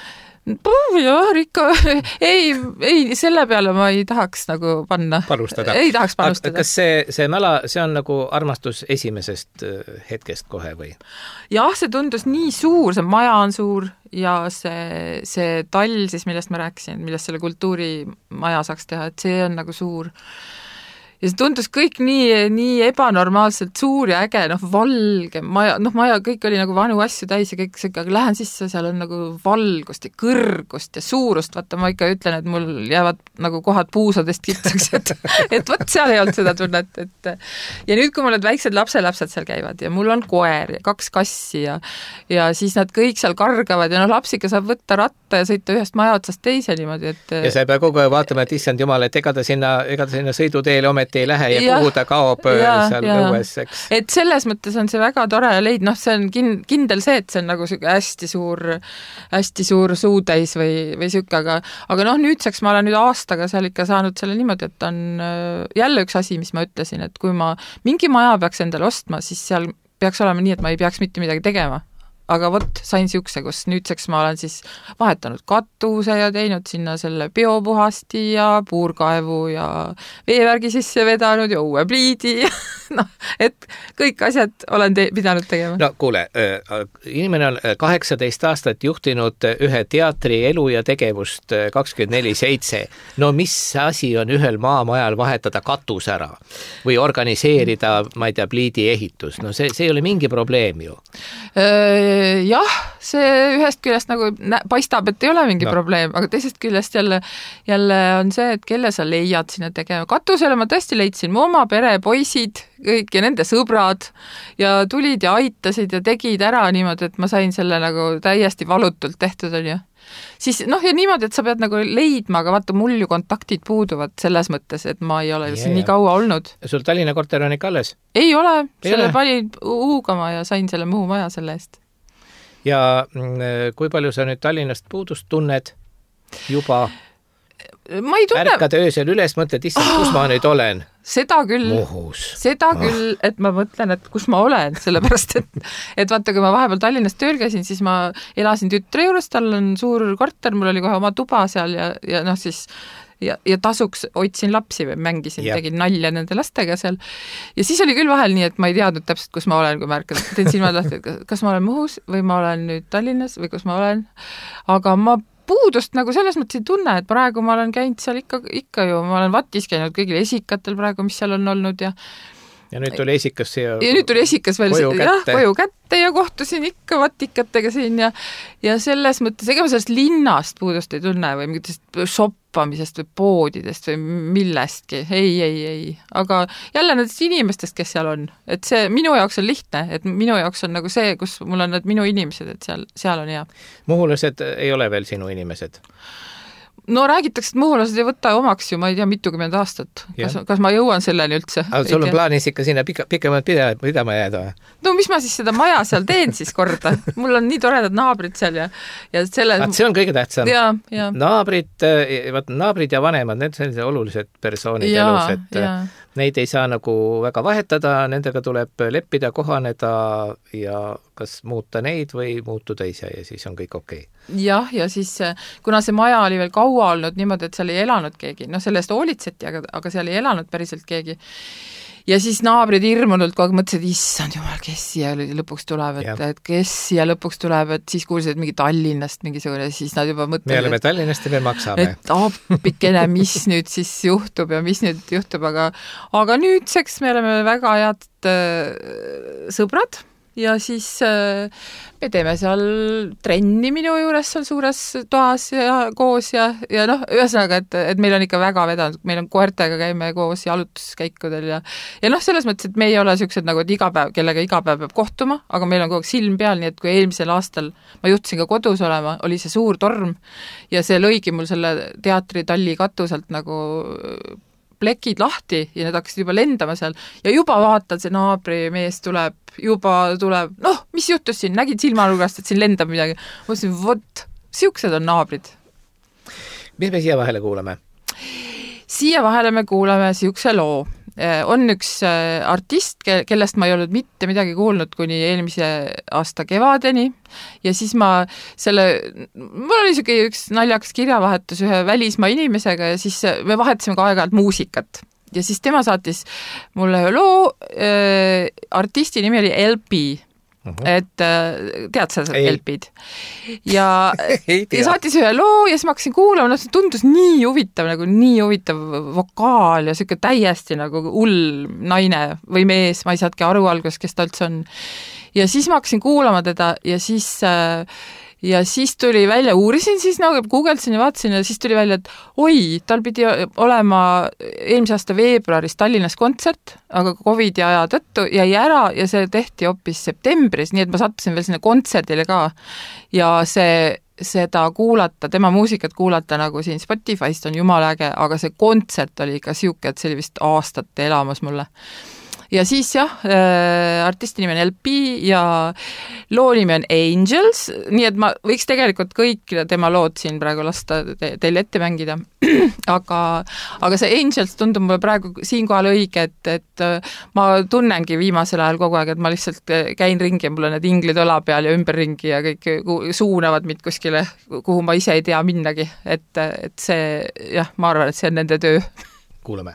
Jah, rikka. Ei, selle peale ma ei tahaks nagu panna. Panustada. Ei tahaks panustada. Kas see Mäla, see on nagu armastus esimesest hetkest kohe või? Jah, see tundus nii suur, see maja on suur ja see tall siis, millest ma rääkisin, millest selle kultuurimaja saaks teha, et see on nagu suur. Ja see tundus kõik nii ebanormaalselt suur ja äge, valge, maja kõik oli nagu vanu asju täis ja kõik see, aga lähen sisse, seal on nagu valgust ja kõrgust ja suurust, vaata ma ikka ütlen, et mul jäävad nagu kohad puusadest kitsaks, et võt seal ei olnud seda tunnet, ja nüüd, kui mul need väiksed lapselapsed seal käivad ja mul on koer ja 2 kassi ja siis nad kõik seal kargavad ja lapsika saab võtta ratta ja sõita ühest maja otsast teise niimoodi, et ja sa ei pea kogu aeg vaatama, et issand jumal, et ega ta sinna sõiduteele ometi ei lähe ja kuhu ta kaob seal õues, eks. Et selles mõttes on see väga tore leid, see on kindel see, et see on nagu hästi suur suutäis või siuke, aga nüüdseks ma olen nüüd aastaga seal ikka saanud selle niimoodi, et on jälle üks asi, mis ma ütlesin, et kui ma mingi maja peaks endale ostma, siis seal peaks olema nii, et ma ei peaks mitte midagi tegema. Aga sain siukse, kus nüüdseks ma olen siis vahetanud katuse ja teinud sinna selle biopuhasti ja puurkaevu ja veevärgi sisse vedanud ja uue pliidi et kõik asjad olen pidanud tegema. No kuule, inimene on 18 aastat juhtinud ühe teatri elu ja tegevust 24/7. No mis asi on ühel maamajal vahetada katus ära või organiseerida, ma ei tea, pliidi ehitus? No see ei ole mingi probleem ju. Jah, see ühest küljest nagu paistab, et ei ole mingi probleem, aga teisest küljest jälle on see, et kelle sa leiad sinna tegema. Katusele ma tõesti leidsin mu oma pere, poisid, kõik ja nende sõbrad ja tulid ja aitasid ja tegid ära niimoodi, et ma sain selle nagu täiesti valutult tehtud, on ju. Siis ja niimoodi, et sa pead nagu leidma, aga vaata, mul ju kontaktid puuduvad selles mõttes, et ma ei ole nii kaua olnud. Sul Tallinna korter on ikka alles? Ei ole, selle panin uugama ja sain selle Muhu maja selle eest. Ja kui palju sa nüüd Tallinnast puudust tunned juba? Ma ei tunne. Ärkad öösel üles, mõtled, issand, kus ma nüüd olen? Seda küll, Muhus. Küll, et ma mõtlen, et kus ma olen, sellepärast, et vaata, kui ma vahepeal Tallinnas tööl käisin, siis ma elasin tütre juures, tal on suur korter, mul oli kohe oma tuba seal ja siis ja tasuks hoidsin lapsi või mängisin, tegin nalja nende lastega seal. Ja siis oli küll vahel nii, et ma ei teadnud täpselt, kus ma olen, kui ma ärkan. Teen silmad lahti, et kas ma olen Muhus või ma olen nüüd Tallinnas või kus ma olen. Aga ma puudust nagu selles mõttes ei tunne, et praegu ma olen käinud seal ikka ju, ma olen Vatis käinud kõigil esikatel praegu, mis seal on olnud ja nüüd tuli esikas siia ja nüüd tuli esikas veel koju kätte ja kohtusin ikka vatikatega siin ja selles mõttes, ega ma sellest linnast puudust ei tunne või mingitest shoppamisest või poodidest või millestki, ei. Aga jälle nendest inimestest, kes seal on, et see minu jaoks on lihtne, et minu jaoks on nagu see, kus mul on need minu inimesed, et seal on hea. Muhulased ei ole veel sinu inimesed? No räägitakse, et muhulased ei võta omaks ju, ma ei tea, mitukümmend aastat. Kas ma jõuan selleni üldse? Aga sul on plaanis ikka sinna pikemalt pidama jääda või? No mis ma siis seda maja seal teen siis korda? Mul on nii toredad naabrid seal ja selle... see on kõige tähtsam. Ja. Naabrid ja vanemad, need on olulised persoonid elus, et neid ei saa nagu väga vahetada, nendega tuleb leppida, kohaneda ja kas muuta neid või muutuda ise ja siis on kõik okei. Jah, ja siis kuna see maja oli veel kaua olnud niimoodi, et seal ei elanud keegi, sellest hoolitseti, aga seal ei elanud päriselt keegi. Ja siis naabrid hirmunult kogu aeg mõtlesid, issand jumal, kes siia lõpuks tuleb, et kes siia lõpuks tuleb, et siis kuulsid, et mingi Tallinnast mingisugune, siis nad juba mõtlesid, me oleme Tallinnast ja me maksame. Et appikene, mis nüüd siis juhtub ja mis nüüd juhtub, aga nüüdseks me oleme väga head sõbrad ja siis me teeme seal trenni minu juures seal suures toas ja koos ja ühesõnaga, et meil on ikka väga vedanud, meil on koertega käime koos jalutuskäikudel ja selles mõttes, et me ei ole siuksed nagu, et kellega iga päev peab kohtuma, aga meil on kogu aeg silm peal, nii et kui eelmisel aastal ma juhtusin ka kodus olema, oli see suur torm ja see lõigi mul selle teatri talli katuselt nagu plekid lahti ja need hakkasid juba lendama seal ja juba vaatad, see naabrimees tuleb, mis juhtus siin, nägid silmanurgast, et siin lendab midagi. Mõtlesin, vot, siuksed on naabrid. Mis me siia vahele kuulame? Siia vahele me kuulame siukse loo. On üks artist, kellest ma ei olnud mitte midagi kuulnud kuni eelmise aasta kevadeni ja siis mul oli üks naljakas kirjavahetus ühe välismaa inimesega ja siis me vahetasime ka aeg-ajalt muusikat ja siis tema saatis mulle loo, artisti nimi oli LP. Et tead sa LP-d ja saatis ühe loo ja siis ma hakkasin kuulama, see tundus nii huvitav vokaal ja siuke täiesti nagu hull naine või mees, ma ei saadki aru alguses, kes ta üldse on ja siis ma hakkasin kuulama teda ja siis tuli välja, uurisin siis guugeldasin ja vaatasin ja siis tuli välja, et oi, tal pidi olema eelmise aasta veebruaris Tallinnas kontsert, aga COVID aja tõttu jäi ära ja see tehti hoopis septembris, nii et ma sattusin veel sinna kontserdile ka ja seda kuulata, tema muusikat kuulata nagu siin Spotify'st on jumala äge, aga see kontsert oli ikka siuke, et see oli vist aastate elamas mulle. Ja siis artisti nimi on LP ja loo nimi on Angels, nii et ma võiks tegelikult kõik tema lood siin praegu lasta teil ette mängida, aga see Angels tundub mulle praegu siinkohal õige, et ma tunnengi viimasel ajal kogu aeg, et ma lihtsalt käin ringi ja mul on need inglid õla peal ja ümberringi ja kõik suunavad mind kuskile, kuhu ma ise ei tea minnagi, et see, ma arvan, et see on nende töö. Kuulame.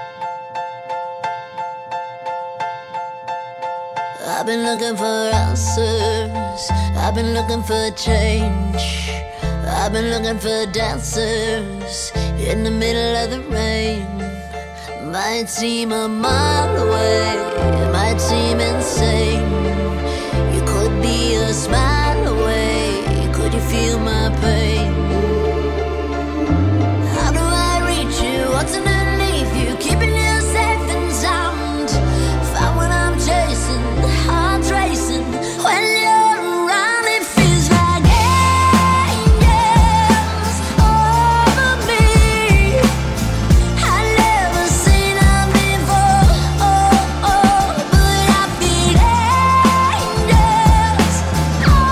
I've been looking for answers, I've been looking for change, I've been looking for dancers in the middle of the rain. Might seem a mile away, might seem insane. You could be a smile away, could you feel my pain? How do I reach you, what's underneath you, keeping you safe and sound? Find what I'm chasing, heart's racing when you're around. It feels like angels over me. I've never seen them before, but I feel angels over me.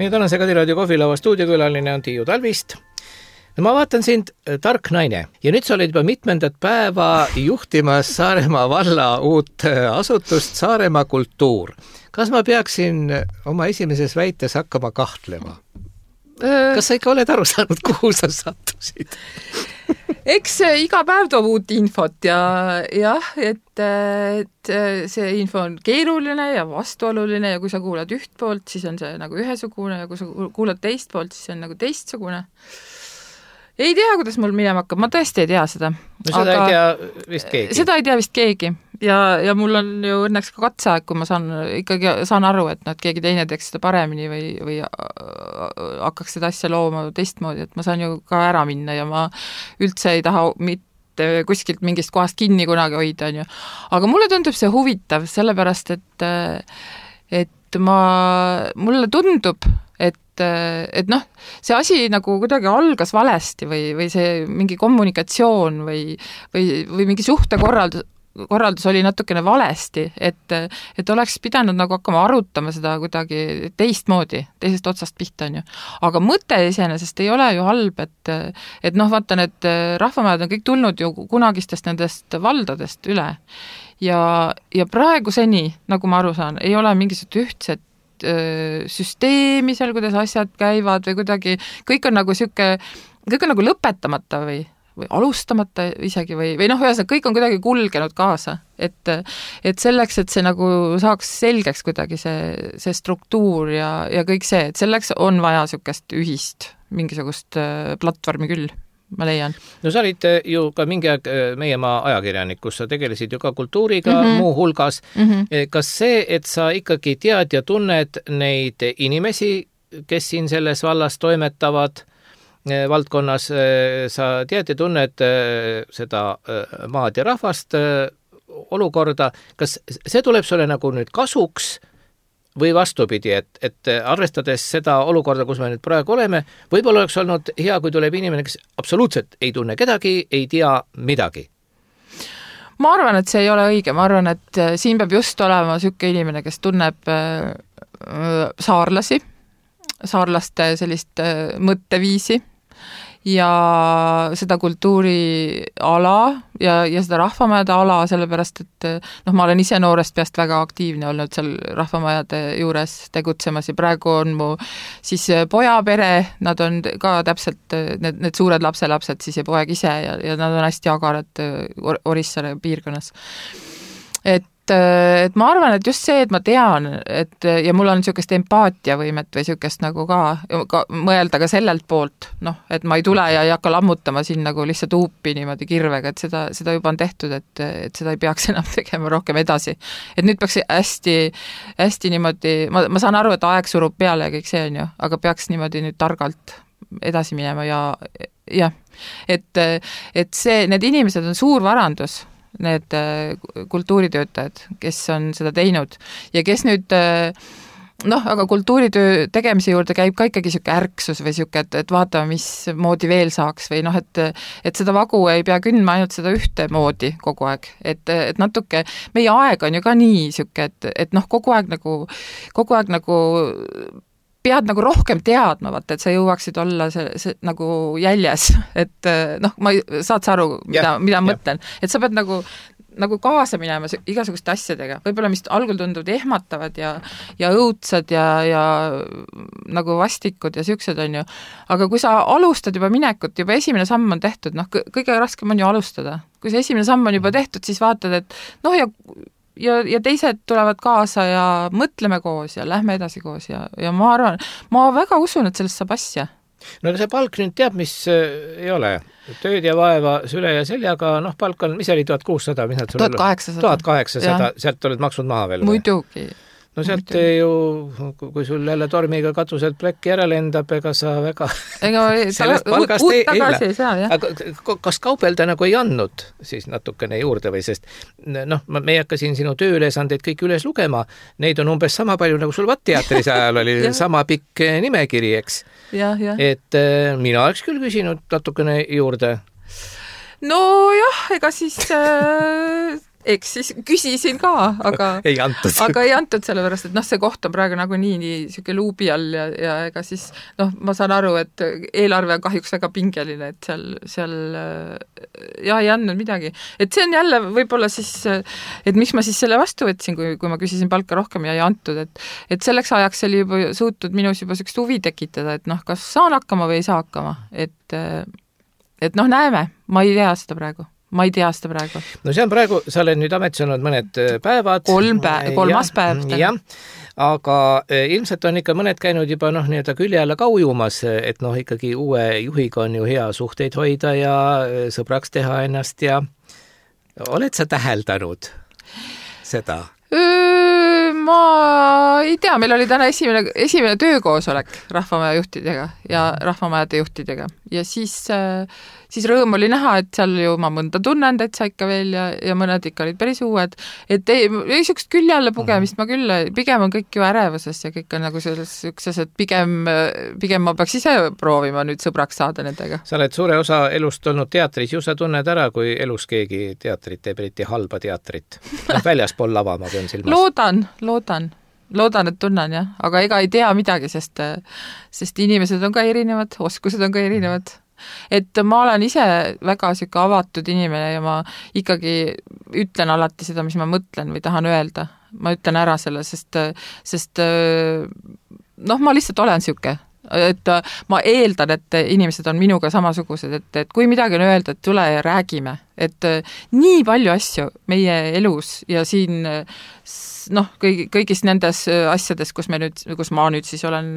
Meie tänase Kadiraadio kohvilaua stuudiokülaline on Tiiu Talvist. Ma vaatan sind, tark naine, ja nüüd sa oled juba mitmendat päeva juhtimas Saaremaa valla uut asutust Saaremaa Kultuur. Kas ma peaksin oma esimeses väites hakkama kahtlema? Kas sa ikka oled aru saanud, kuhu sa sattusid? Eks iga päev toob uut infot et see info on keeruline ja vastuoluline ja kui sa kuulad üht poolt, siis on see nagu ühesugune ja kui sa kuulad teist poolt, siis on nagu teistsugune. Ei tea, kuidas mul minema hakkab, ma tõesti ei tea seda. No seda ei tea vist keegi. Seda ei tea vist keegi ja mul on ju õnneks ka katseaeg, kui ma saan aru, et keegi teine teeks seda paremini või hakkaks seda asja looma teistmoodi, et ma saan ju ka ära minna ja ma üldse ei taha mitte kuskilt mingist kohast kinni kunagi hoida, on ju. Aga mulle tundub see huvitav, sellepärast, et mulle tundub, et see asi nagu kuidagi algas valesti või see mingi kommunikatsioon või mingi suhtekorraldus oli natukene valesti, et oleks pidanud nagu hakkama arutama seda kuidagi teistmoodi, teisest otsast pihta, on ju. Aga mõte iseenesest ei ole ju halb, et vaata, need rahvamajad on kõik tulnud ju kunagistest nendest valdadest üle ja praeguseni, nagu ma aru saan, ei ole mingisugust ühtset süsteemi seal, kuidas asjad käivad või kuidagi, kõik on nagu lõpetamata või alustamata isegi või ühesõnaga kõik on kuidagi kulgenud kaasa, et selleks, et see nagu saaks selgeks kuidagi see struktuur ja kõik see, et selleks on vaja niisugust ühist mingisugust platvormi küll, ma leian. No sa olid ju ka mingi aeg meie maa ajakirjanik, kus sa tegelesid ju ka kultuuriga muu hulgas. Kas see, et sa ikkagi tead ja tunned neid inimesi, kes siin selles vallas toimetavad valdkonnas, sa tead ja tunned seda maad ja rahvast olukorda, kas see tuleb sulle nagu nüüd kasuks või vastupidi, et arvestades seda olukorda, kus me nüüd praegu oleme, võib-olla oleks olnud hea, kui tuleb inimene, kes absoluutselt ei tunne kedagi, ei tea midagi? Ma arvan, et see ei ole õige. Ma arvan, et siin peab just olema niisugune inimene, kes tunneb saarlaste sellist mõtteviisi ja seda kultuuriala ja seda rahvamajade ala, sellepärast et ma olen ise noorest peast väga aktiivne olnud seal rahvamajade juures tegutsemas ja praegu on mu siis pojapere, nad on ka täpselt need suured lapselapsed siis ja poeg ise ja nad on hästi agarad Orissaare piirkonnas. Et ma arvan, et just see, et ma tean, ja mul on niisugust empaatiavõimet või niisugust nagu ka mõelda ka sellelt poolt, et ma ei tule ja ei hakka lammutama siin nagu lihtsalt uupi niimoodi kirvega, et seda juba on tehtud, et seda ei peaks enam tegema rohkem edasi. Et nüüd peaks hästi niimoodi, ma saan aru, et aeg surub peale ja kõik see on ju, aga peaks niimoodi nüüd targalt edasi minema ja et see, need inimesed on suur varandus, need kultuuritöötajad, kes on seda teinud ja kes nüüd aga kultuuritöö tegemise juurde käib ka ikkagi niisugune ärksus või niisugune, et vaatame, mis moodi veel saaks või et seda vagu ei pea kündma ainult seda ühte moodi kogu aeg, et natuke, meie aeg on ju ka nii niisugune, et kogu aeg nagu pead nagu rohkem teadma, vaata, et sa jõuaksid olla see nagu jäljes, et saad sa aru, mida mõtlen, et sa pead nagu kaasa minema igasuguste asjadega, võib-olla mis algul tunduvad ehmatavad ja õudsad ja nagu vastikud ja siuksed on ju, aga kui sa alustad juba minekut, juba esimene samm on tehtud, kõige raskem on ju alustada, kui see esimene samm on juba tehtud, siis vaatad, et ja teised tulevad kaasa ja mõtleme koos ja lähme edasi koos ja ma arvan, ma väga usun, et sellest saab asja. No see palk nüüd teab, mis ei ole. Tööd ja vaeva süle ja seljaga, palk on, mis oli 1600? 1800, sealt oled maksud maha veel? Muidugi. No sealt ju, kui sul jälle tormiga katuselt plekki ära lendab, ega sa väga sellest palgast ei lähe. Aga kas kaubelda nagu ei andnud siis natukene juurde või sest ma ei hakka siin sinu tööülesandeid kõik üles lugema, neid on umbes sama palju, nagu sul VAT-teatris ajal oli sama pikk nimekiri, eks? Et mina oleks küll küsinud natukene juurde. No jah, ega siis eks siis küsisin ka, aga ei antud. Aga ei antud, sellepärast, et see koht on praegu nagu nii siuke luubi all ja ega siis ma saan aru, et eelarve on kahjuks väga pingeline, et seal ei andnud midagi. Et see on jälle võib-olla siis, et miks ma siis selle vastu võtsin, kui ma küsisin palka rohkem ja ei antud, et selleks ajaks oli juba suutnud minus juba sükst huvi tekitada, et kas saan hakkama või ei saa hakkama, et näeme, ma ei tea seda praegu. No see on praegu, sa oled nüüd ametis olnud mõned päevad. Kolmas päev. Jah, aga ilmselt on ikka mõned käinud juba nii-öelda külje alla ka ujumas, et ikkagi uue juhiga on ju hea suhteid hoida ja sõbraks teha ennast ja oled sa täheldanud seda? Ma ei tea, meil oli täna esimene töökoosolek rahvamaja juhtidega ja rahvamajade juhtidega ja siis rõõm oli näha, et seal ju ma mõnda tunnen täitsa ikka veel ja mõned ikka olid päris uued, et ei sükst külje alla pugemist ma küll, pigem on kõik ju ärevuses ja kõik on nagu sellises, et pigem ma peaks ise proovima nüüd sõbraks saada nendega. Sa oled suure osa elust olnud teatris, ju sa tunned ära, kui elus keegi teatrit teeb, eriti halba teatrit. Väljaspool lava ma pean silmas. Loodan, et tunnen, jah, aga ega ei tea midagi, sest inimesed on ka erinevad, oskused on ka erinevad. Et ma olen ise väga siuke avatud inimene ja ma ikkagi ütlen alati seda, mis ma mõtlen või tahan öelda. Ma ütlen ära selle, sest ma lihtsalt olen siuke. Et ma eeldan, et inimesed on minuga samasugused, et kui midagi on öelda, et tule ja räägime. Et nii palju asju meie elus ja siin kõigis nendes asjades, kus ma nüüd siis olen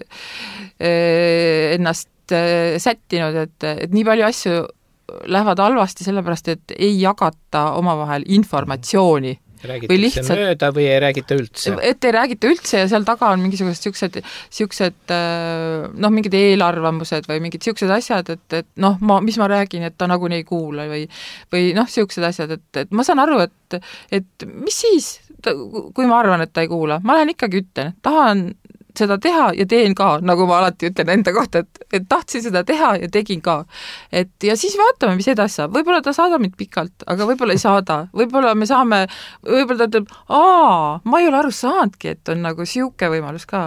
ennast sättinud, et nii palju asju lähevad halvasti sellepärast, et ei jagata omavahel informatsiooni. Räägitakse mööda või ei räägita üldse? Et ei räägita üldse ja seal taga on mingisugused siuksed mingid eelarvamused või mingid siuksed asjad, et mis ma räägin, et ta nagunii ei kuula või siuksed asjad, et ma saan aru, et mis siis, kui ma arvan, et ta ei kuula, ma lähen ikkagi ütlen, tahan seda teha ja teen ka, nagu ma alati ütlen enda kohta, et tahtsin seda teha ja tegin ka. Ja siis vaatame, mis edasi saab. Võib-olla ta saada mind pikalt, aga võib-olla ei saada. Võib-olla ta ütleb, ma ei ole aru saanudki, et on nagu siuke võimalus ka.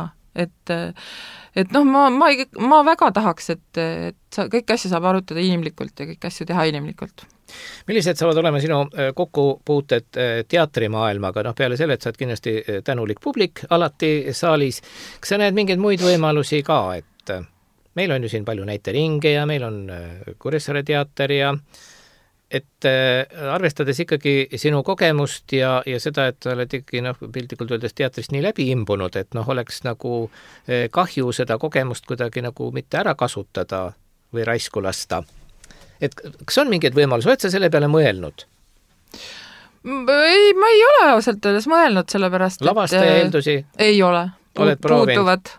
Ma väga tahaks, et kõik asju saab arutada inimlikult ja kõik asju teha inimlikult. Millised saavad olema sinu kokkupuuted teatrimaailmaga? Peale selle, et sa oled kindlasti tänulik publik alati saalis. Kas sa näed mingeid muid võimalusi ka? Et meil on ju siin palju näiteringe ja meil on Kuressaare teater ja et arvestades ikkagi sinu kogemust ja seda, et sa oled ikkagi piltlikult öeldes teatrist nii läbi imbunud, et oleks nagu kahju seda kogemust kuidagi nagu mitte ära kasutada või raisku lasta. Et kas on mingeid võimalus, oled sa selle peale mõelnud? Ei, ma ei ole ausalt öeldes mõelnud sellepärast, lavastaja eeldusi? Ei ole. Oled proovinud?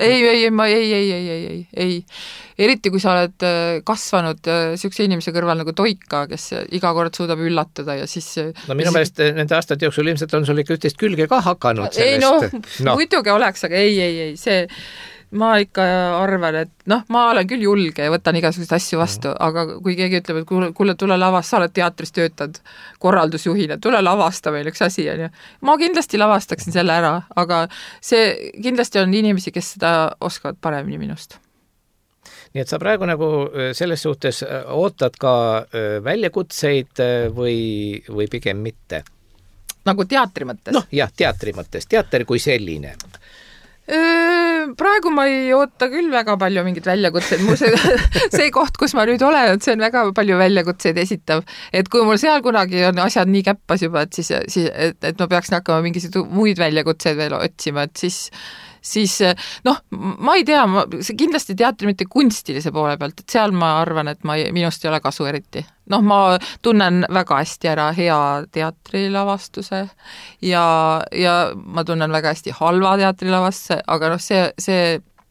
Ei. Eriti kui sa oled kasvanud siukse inimese kõrval nagu Toika, kes iga kord suudab üllatada ja siis... minu meelest nende aastate jooksul ilmselt on sul ikka ühtest külge ka hakanud sellest. Muidugi oleks, aga ei. Ma ikka arvan, et ma olen küll julge ja võtan igasuguseid asju vastu, aga kui keegi ütleb, et kuule, tule lavast, sa oled teatris töötad korraldusjuhina, tule lavasta meil üks asi, on ju. Ma kindlasti lavastaksin selle ära, aga see kindlasti on inimesi, kes seda oskavad paremini minust. Nii et sa praegu nagu selles suhtes ootad ka väljakutseid või pigem mitte? Nagu teatri mõttes? Jah, teatri mõttes, teater kui selline. Praegu ma ei oota küll väga palju mingid väljakutseid. See koht, kus ma nüüd olen, see on väga palju väljakutseid esitav. Et kui mul seal kunagi on asjad nii käppas juba, et ma peaksin hakkama mingisuguseid muid väljakutseid veel otsima, et siis ma ei tea, kindlasti teatri mitte kunstilise poole pealt, et seal ma arvan, et minust ei ole kasu eriti. Ma tunnen väga hästi ära hea teatrilavastuse ja ma tunnen väga hästi halva teatrilavastuse, aga see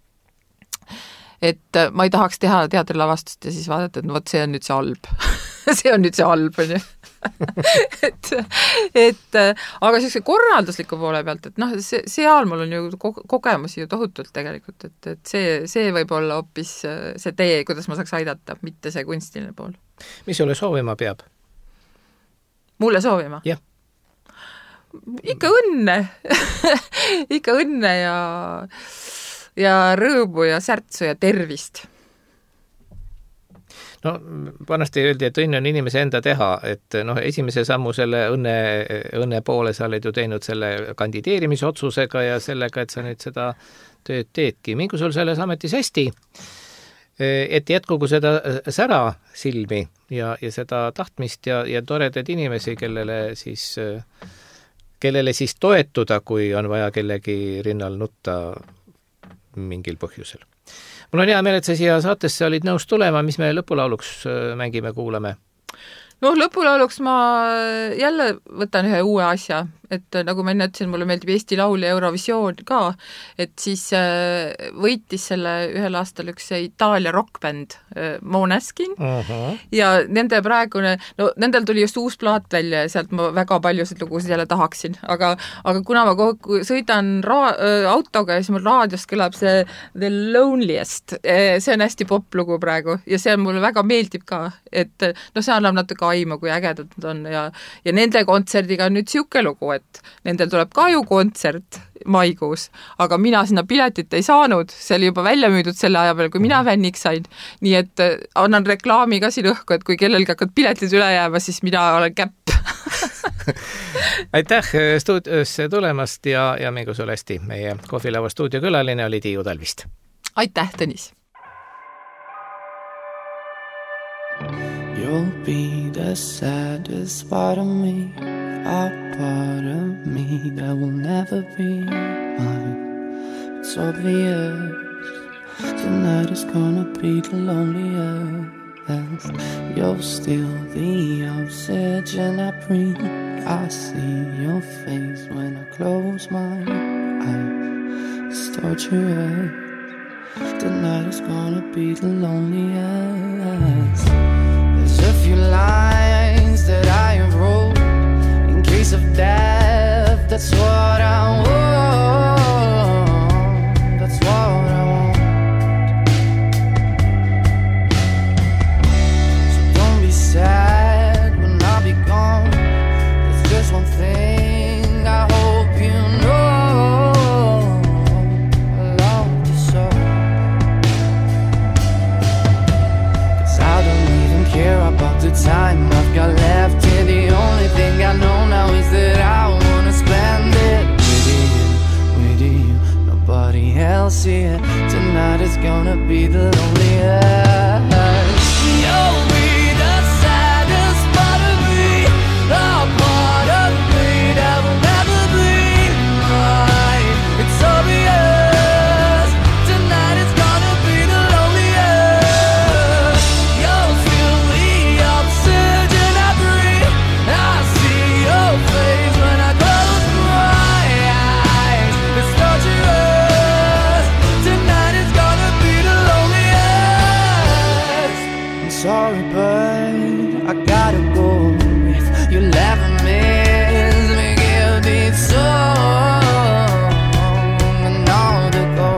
et ma ei tahaks teha teatrilavastust ja siis vaadata, et see on nüüd see halb. See on nüüd see halb, on ju. aga sellise korraldusliku poole pealt, et seal mul on ju kogemusi ju tohutult tegelikult, et see võib olla hoopis see tee, kuidas ma saaks aidata, mitte see kunstiline pool. Mis sulle soovima peab? Mulle soovima? Jah. Ikka õnne. Ikka õnne ja rõõmu ja särtsu ja tervist. No, vanasti öeldi, et õnn on inimese enda teha, et esimese sammu selle õnne poole sa oled ju teinud selle kandideerimise otsusega ja sellega, et sa nüüd seda tööd teedki. Mingu sul selles ametis hästi, et jätkugu seda sära silmi ja seda tahtmist ja toredad inimesi, kellele siis toetuda, kui on vaja kellegi rinnal nutta mingil põhjusel. Mul on hea meel, et sa siia saatesse olid nõus tulema, mis me lõpulauluks mängime, kuulame? Lõpulauluks ma jälle võtan ühe uue asja, et nagu ma enne ütlesin, mulle meeldib Eesti Laul ja Eurovisioon ka, et siis võitis selle ühel aastal üks Itaalia rockbänd Måneskin ja nende praegune, nendel tuli just uus plaat välja ja sealt ma väga paljusid lugusid jälle tahaksin, aga kuna ma kogu sõidan autoga ja siis mul raadios kõlab see The Loneliest, see on hästi poplugu praegu ja see mulle väga meeldib ka, et see annab natuke aimu, kui ägedad nad on ja nende kontserdiga on nüüd siuke lugu, et nendel tuleb ka ju kontsert maikuus, aga mina sinna piletit ei saanud, see oli juba välja müüdud selle aja peale, kui mina fänniks sain, nii et annan reklaami ka siin õhku, et kui kellelgi hakkad piletid üle jääma, siis mina olen käpp. Aitäh stuudiosse tulemast ja mingu sul hästi. Meie kohvilaua stuudiokülaline oli Tiiu Talvist. Aitäh, Tõnis! You'll be the saddest part of me, a part of me that will never be mine. It's obvious tonight is gonna be the loneliest. You're still the oxygen I breathe. I see your face when I close my eyes. It's torturous. Tonight is gonna be the loneliest. A few lines that I have wrote in case of death. That's what I want. That's what I want. So don't be sad when I'll be gone. There's just one thing I hope you know. I love you so. 'Cause I don't even care about the time I've got left here. The only thing I know now is that I wanna spend it with you, nobody else here. Tonight is gonna be the loneliest. You'll be the saddest part of me, a part of me that will never be mine. It's obvious tonight is gonna be the loneliest. You'll feel the oxygen I breathe. I see your face when I close my eyes. It's torturous. Tonight is gonna be the loneliest. I'm sorry, but I gotta go. If you never miss me, give this song another go.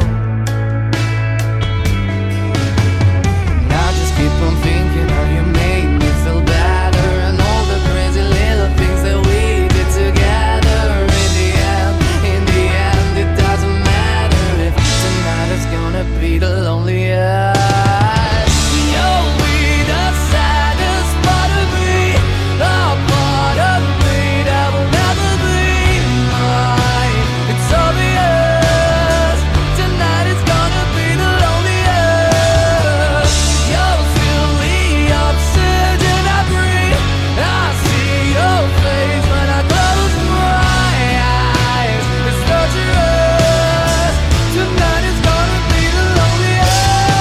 And I just keep on thinking how you made me feel better, and all the crazy little things that we did together. In the end, it doesn't matter if tonight is gonna be the loneliest. You'll be the saddest part of me, a part of me that will never be mine. It's obvious tonight is gonna be the loneliest. You'll feel the oxygen I breathe. I see your face when I close my eyes. It's torturous. Tonight is gonna be the loneliest.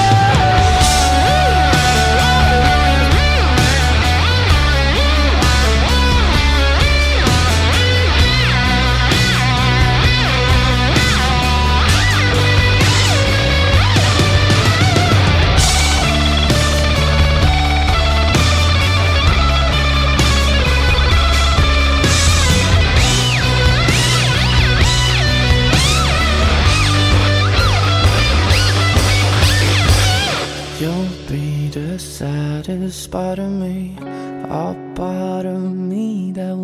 You'll be the saddest part of me, a part of me that will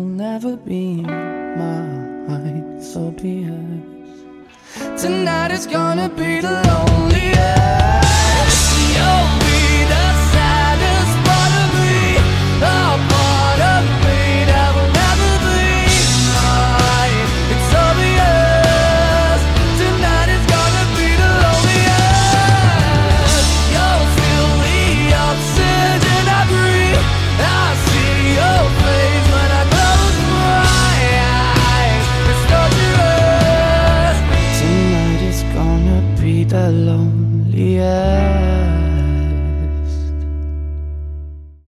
never be mine, so be hers. Tonight is gonna be the loneliest. You'll be the saddest part of me, a part of me that will never be mine. It's obvious. Tonight is gonna be the loneliest. You're still the oxygen I breathe. I see your face when I close my eyes. It's torturous. Tonight is gonna be the loneliest.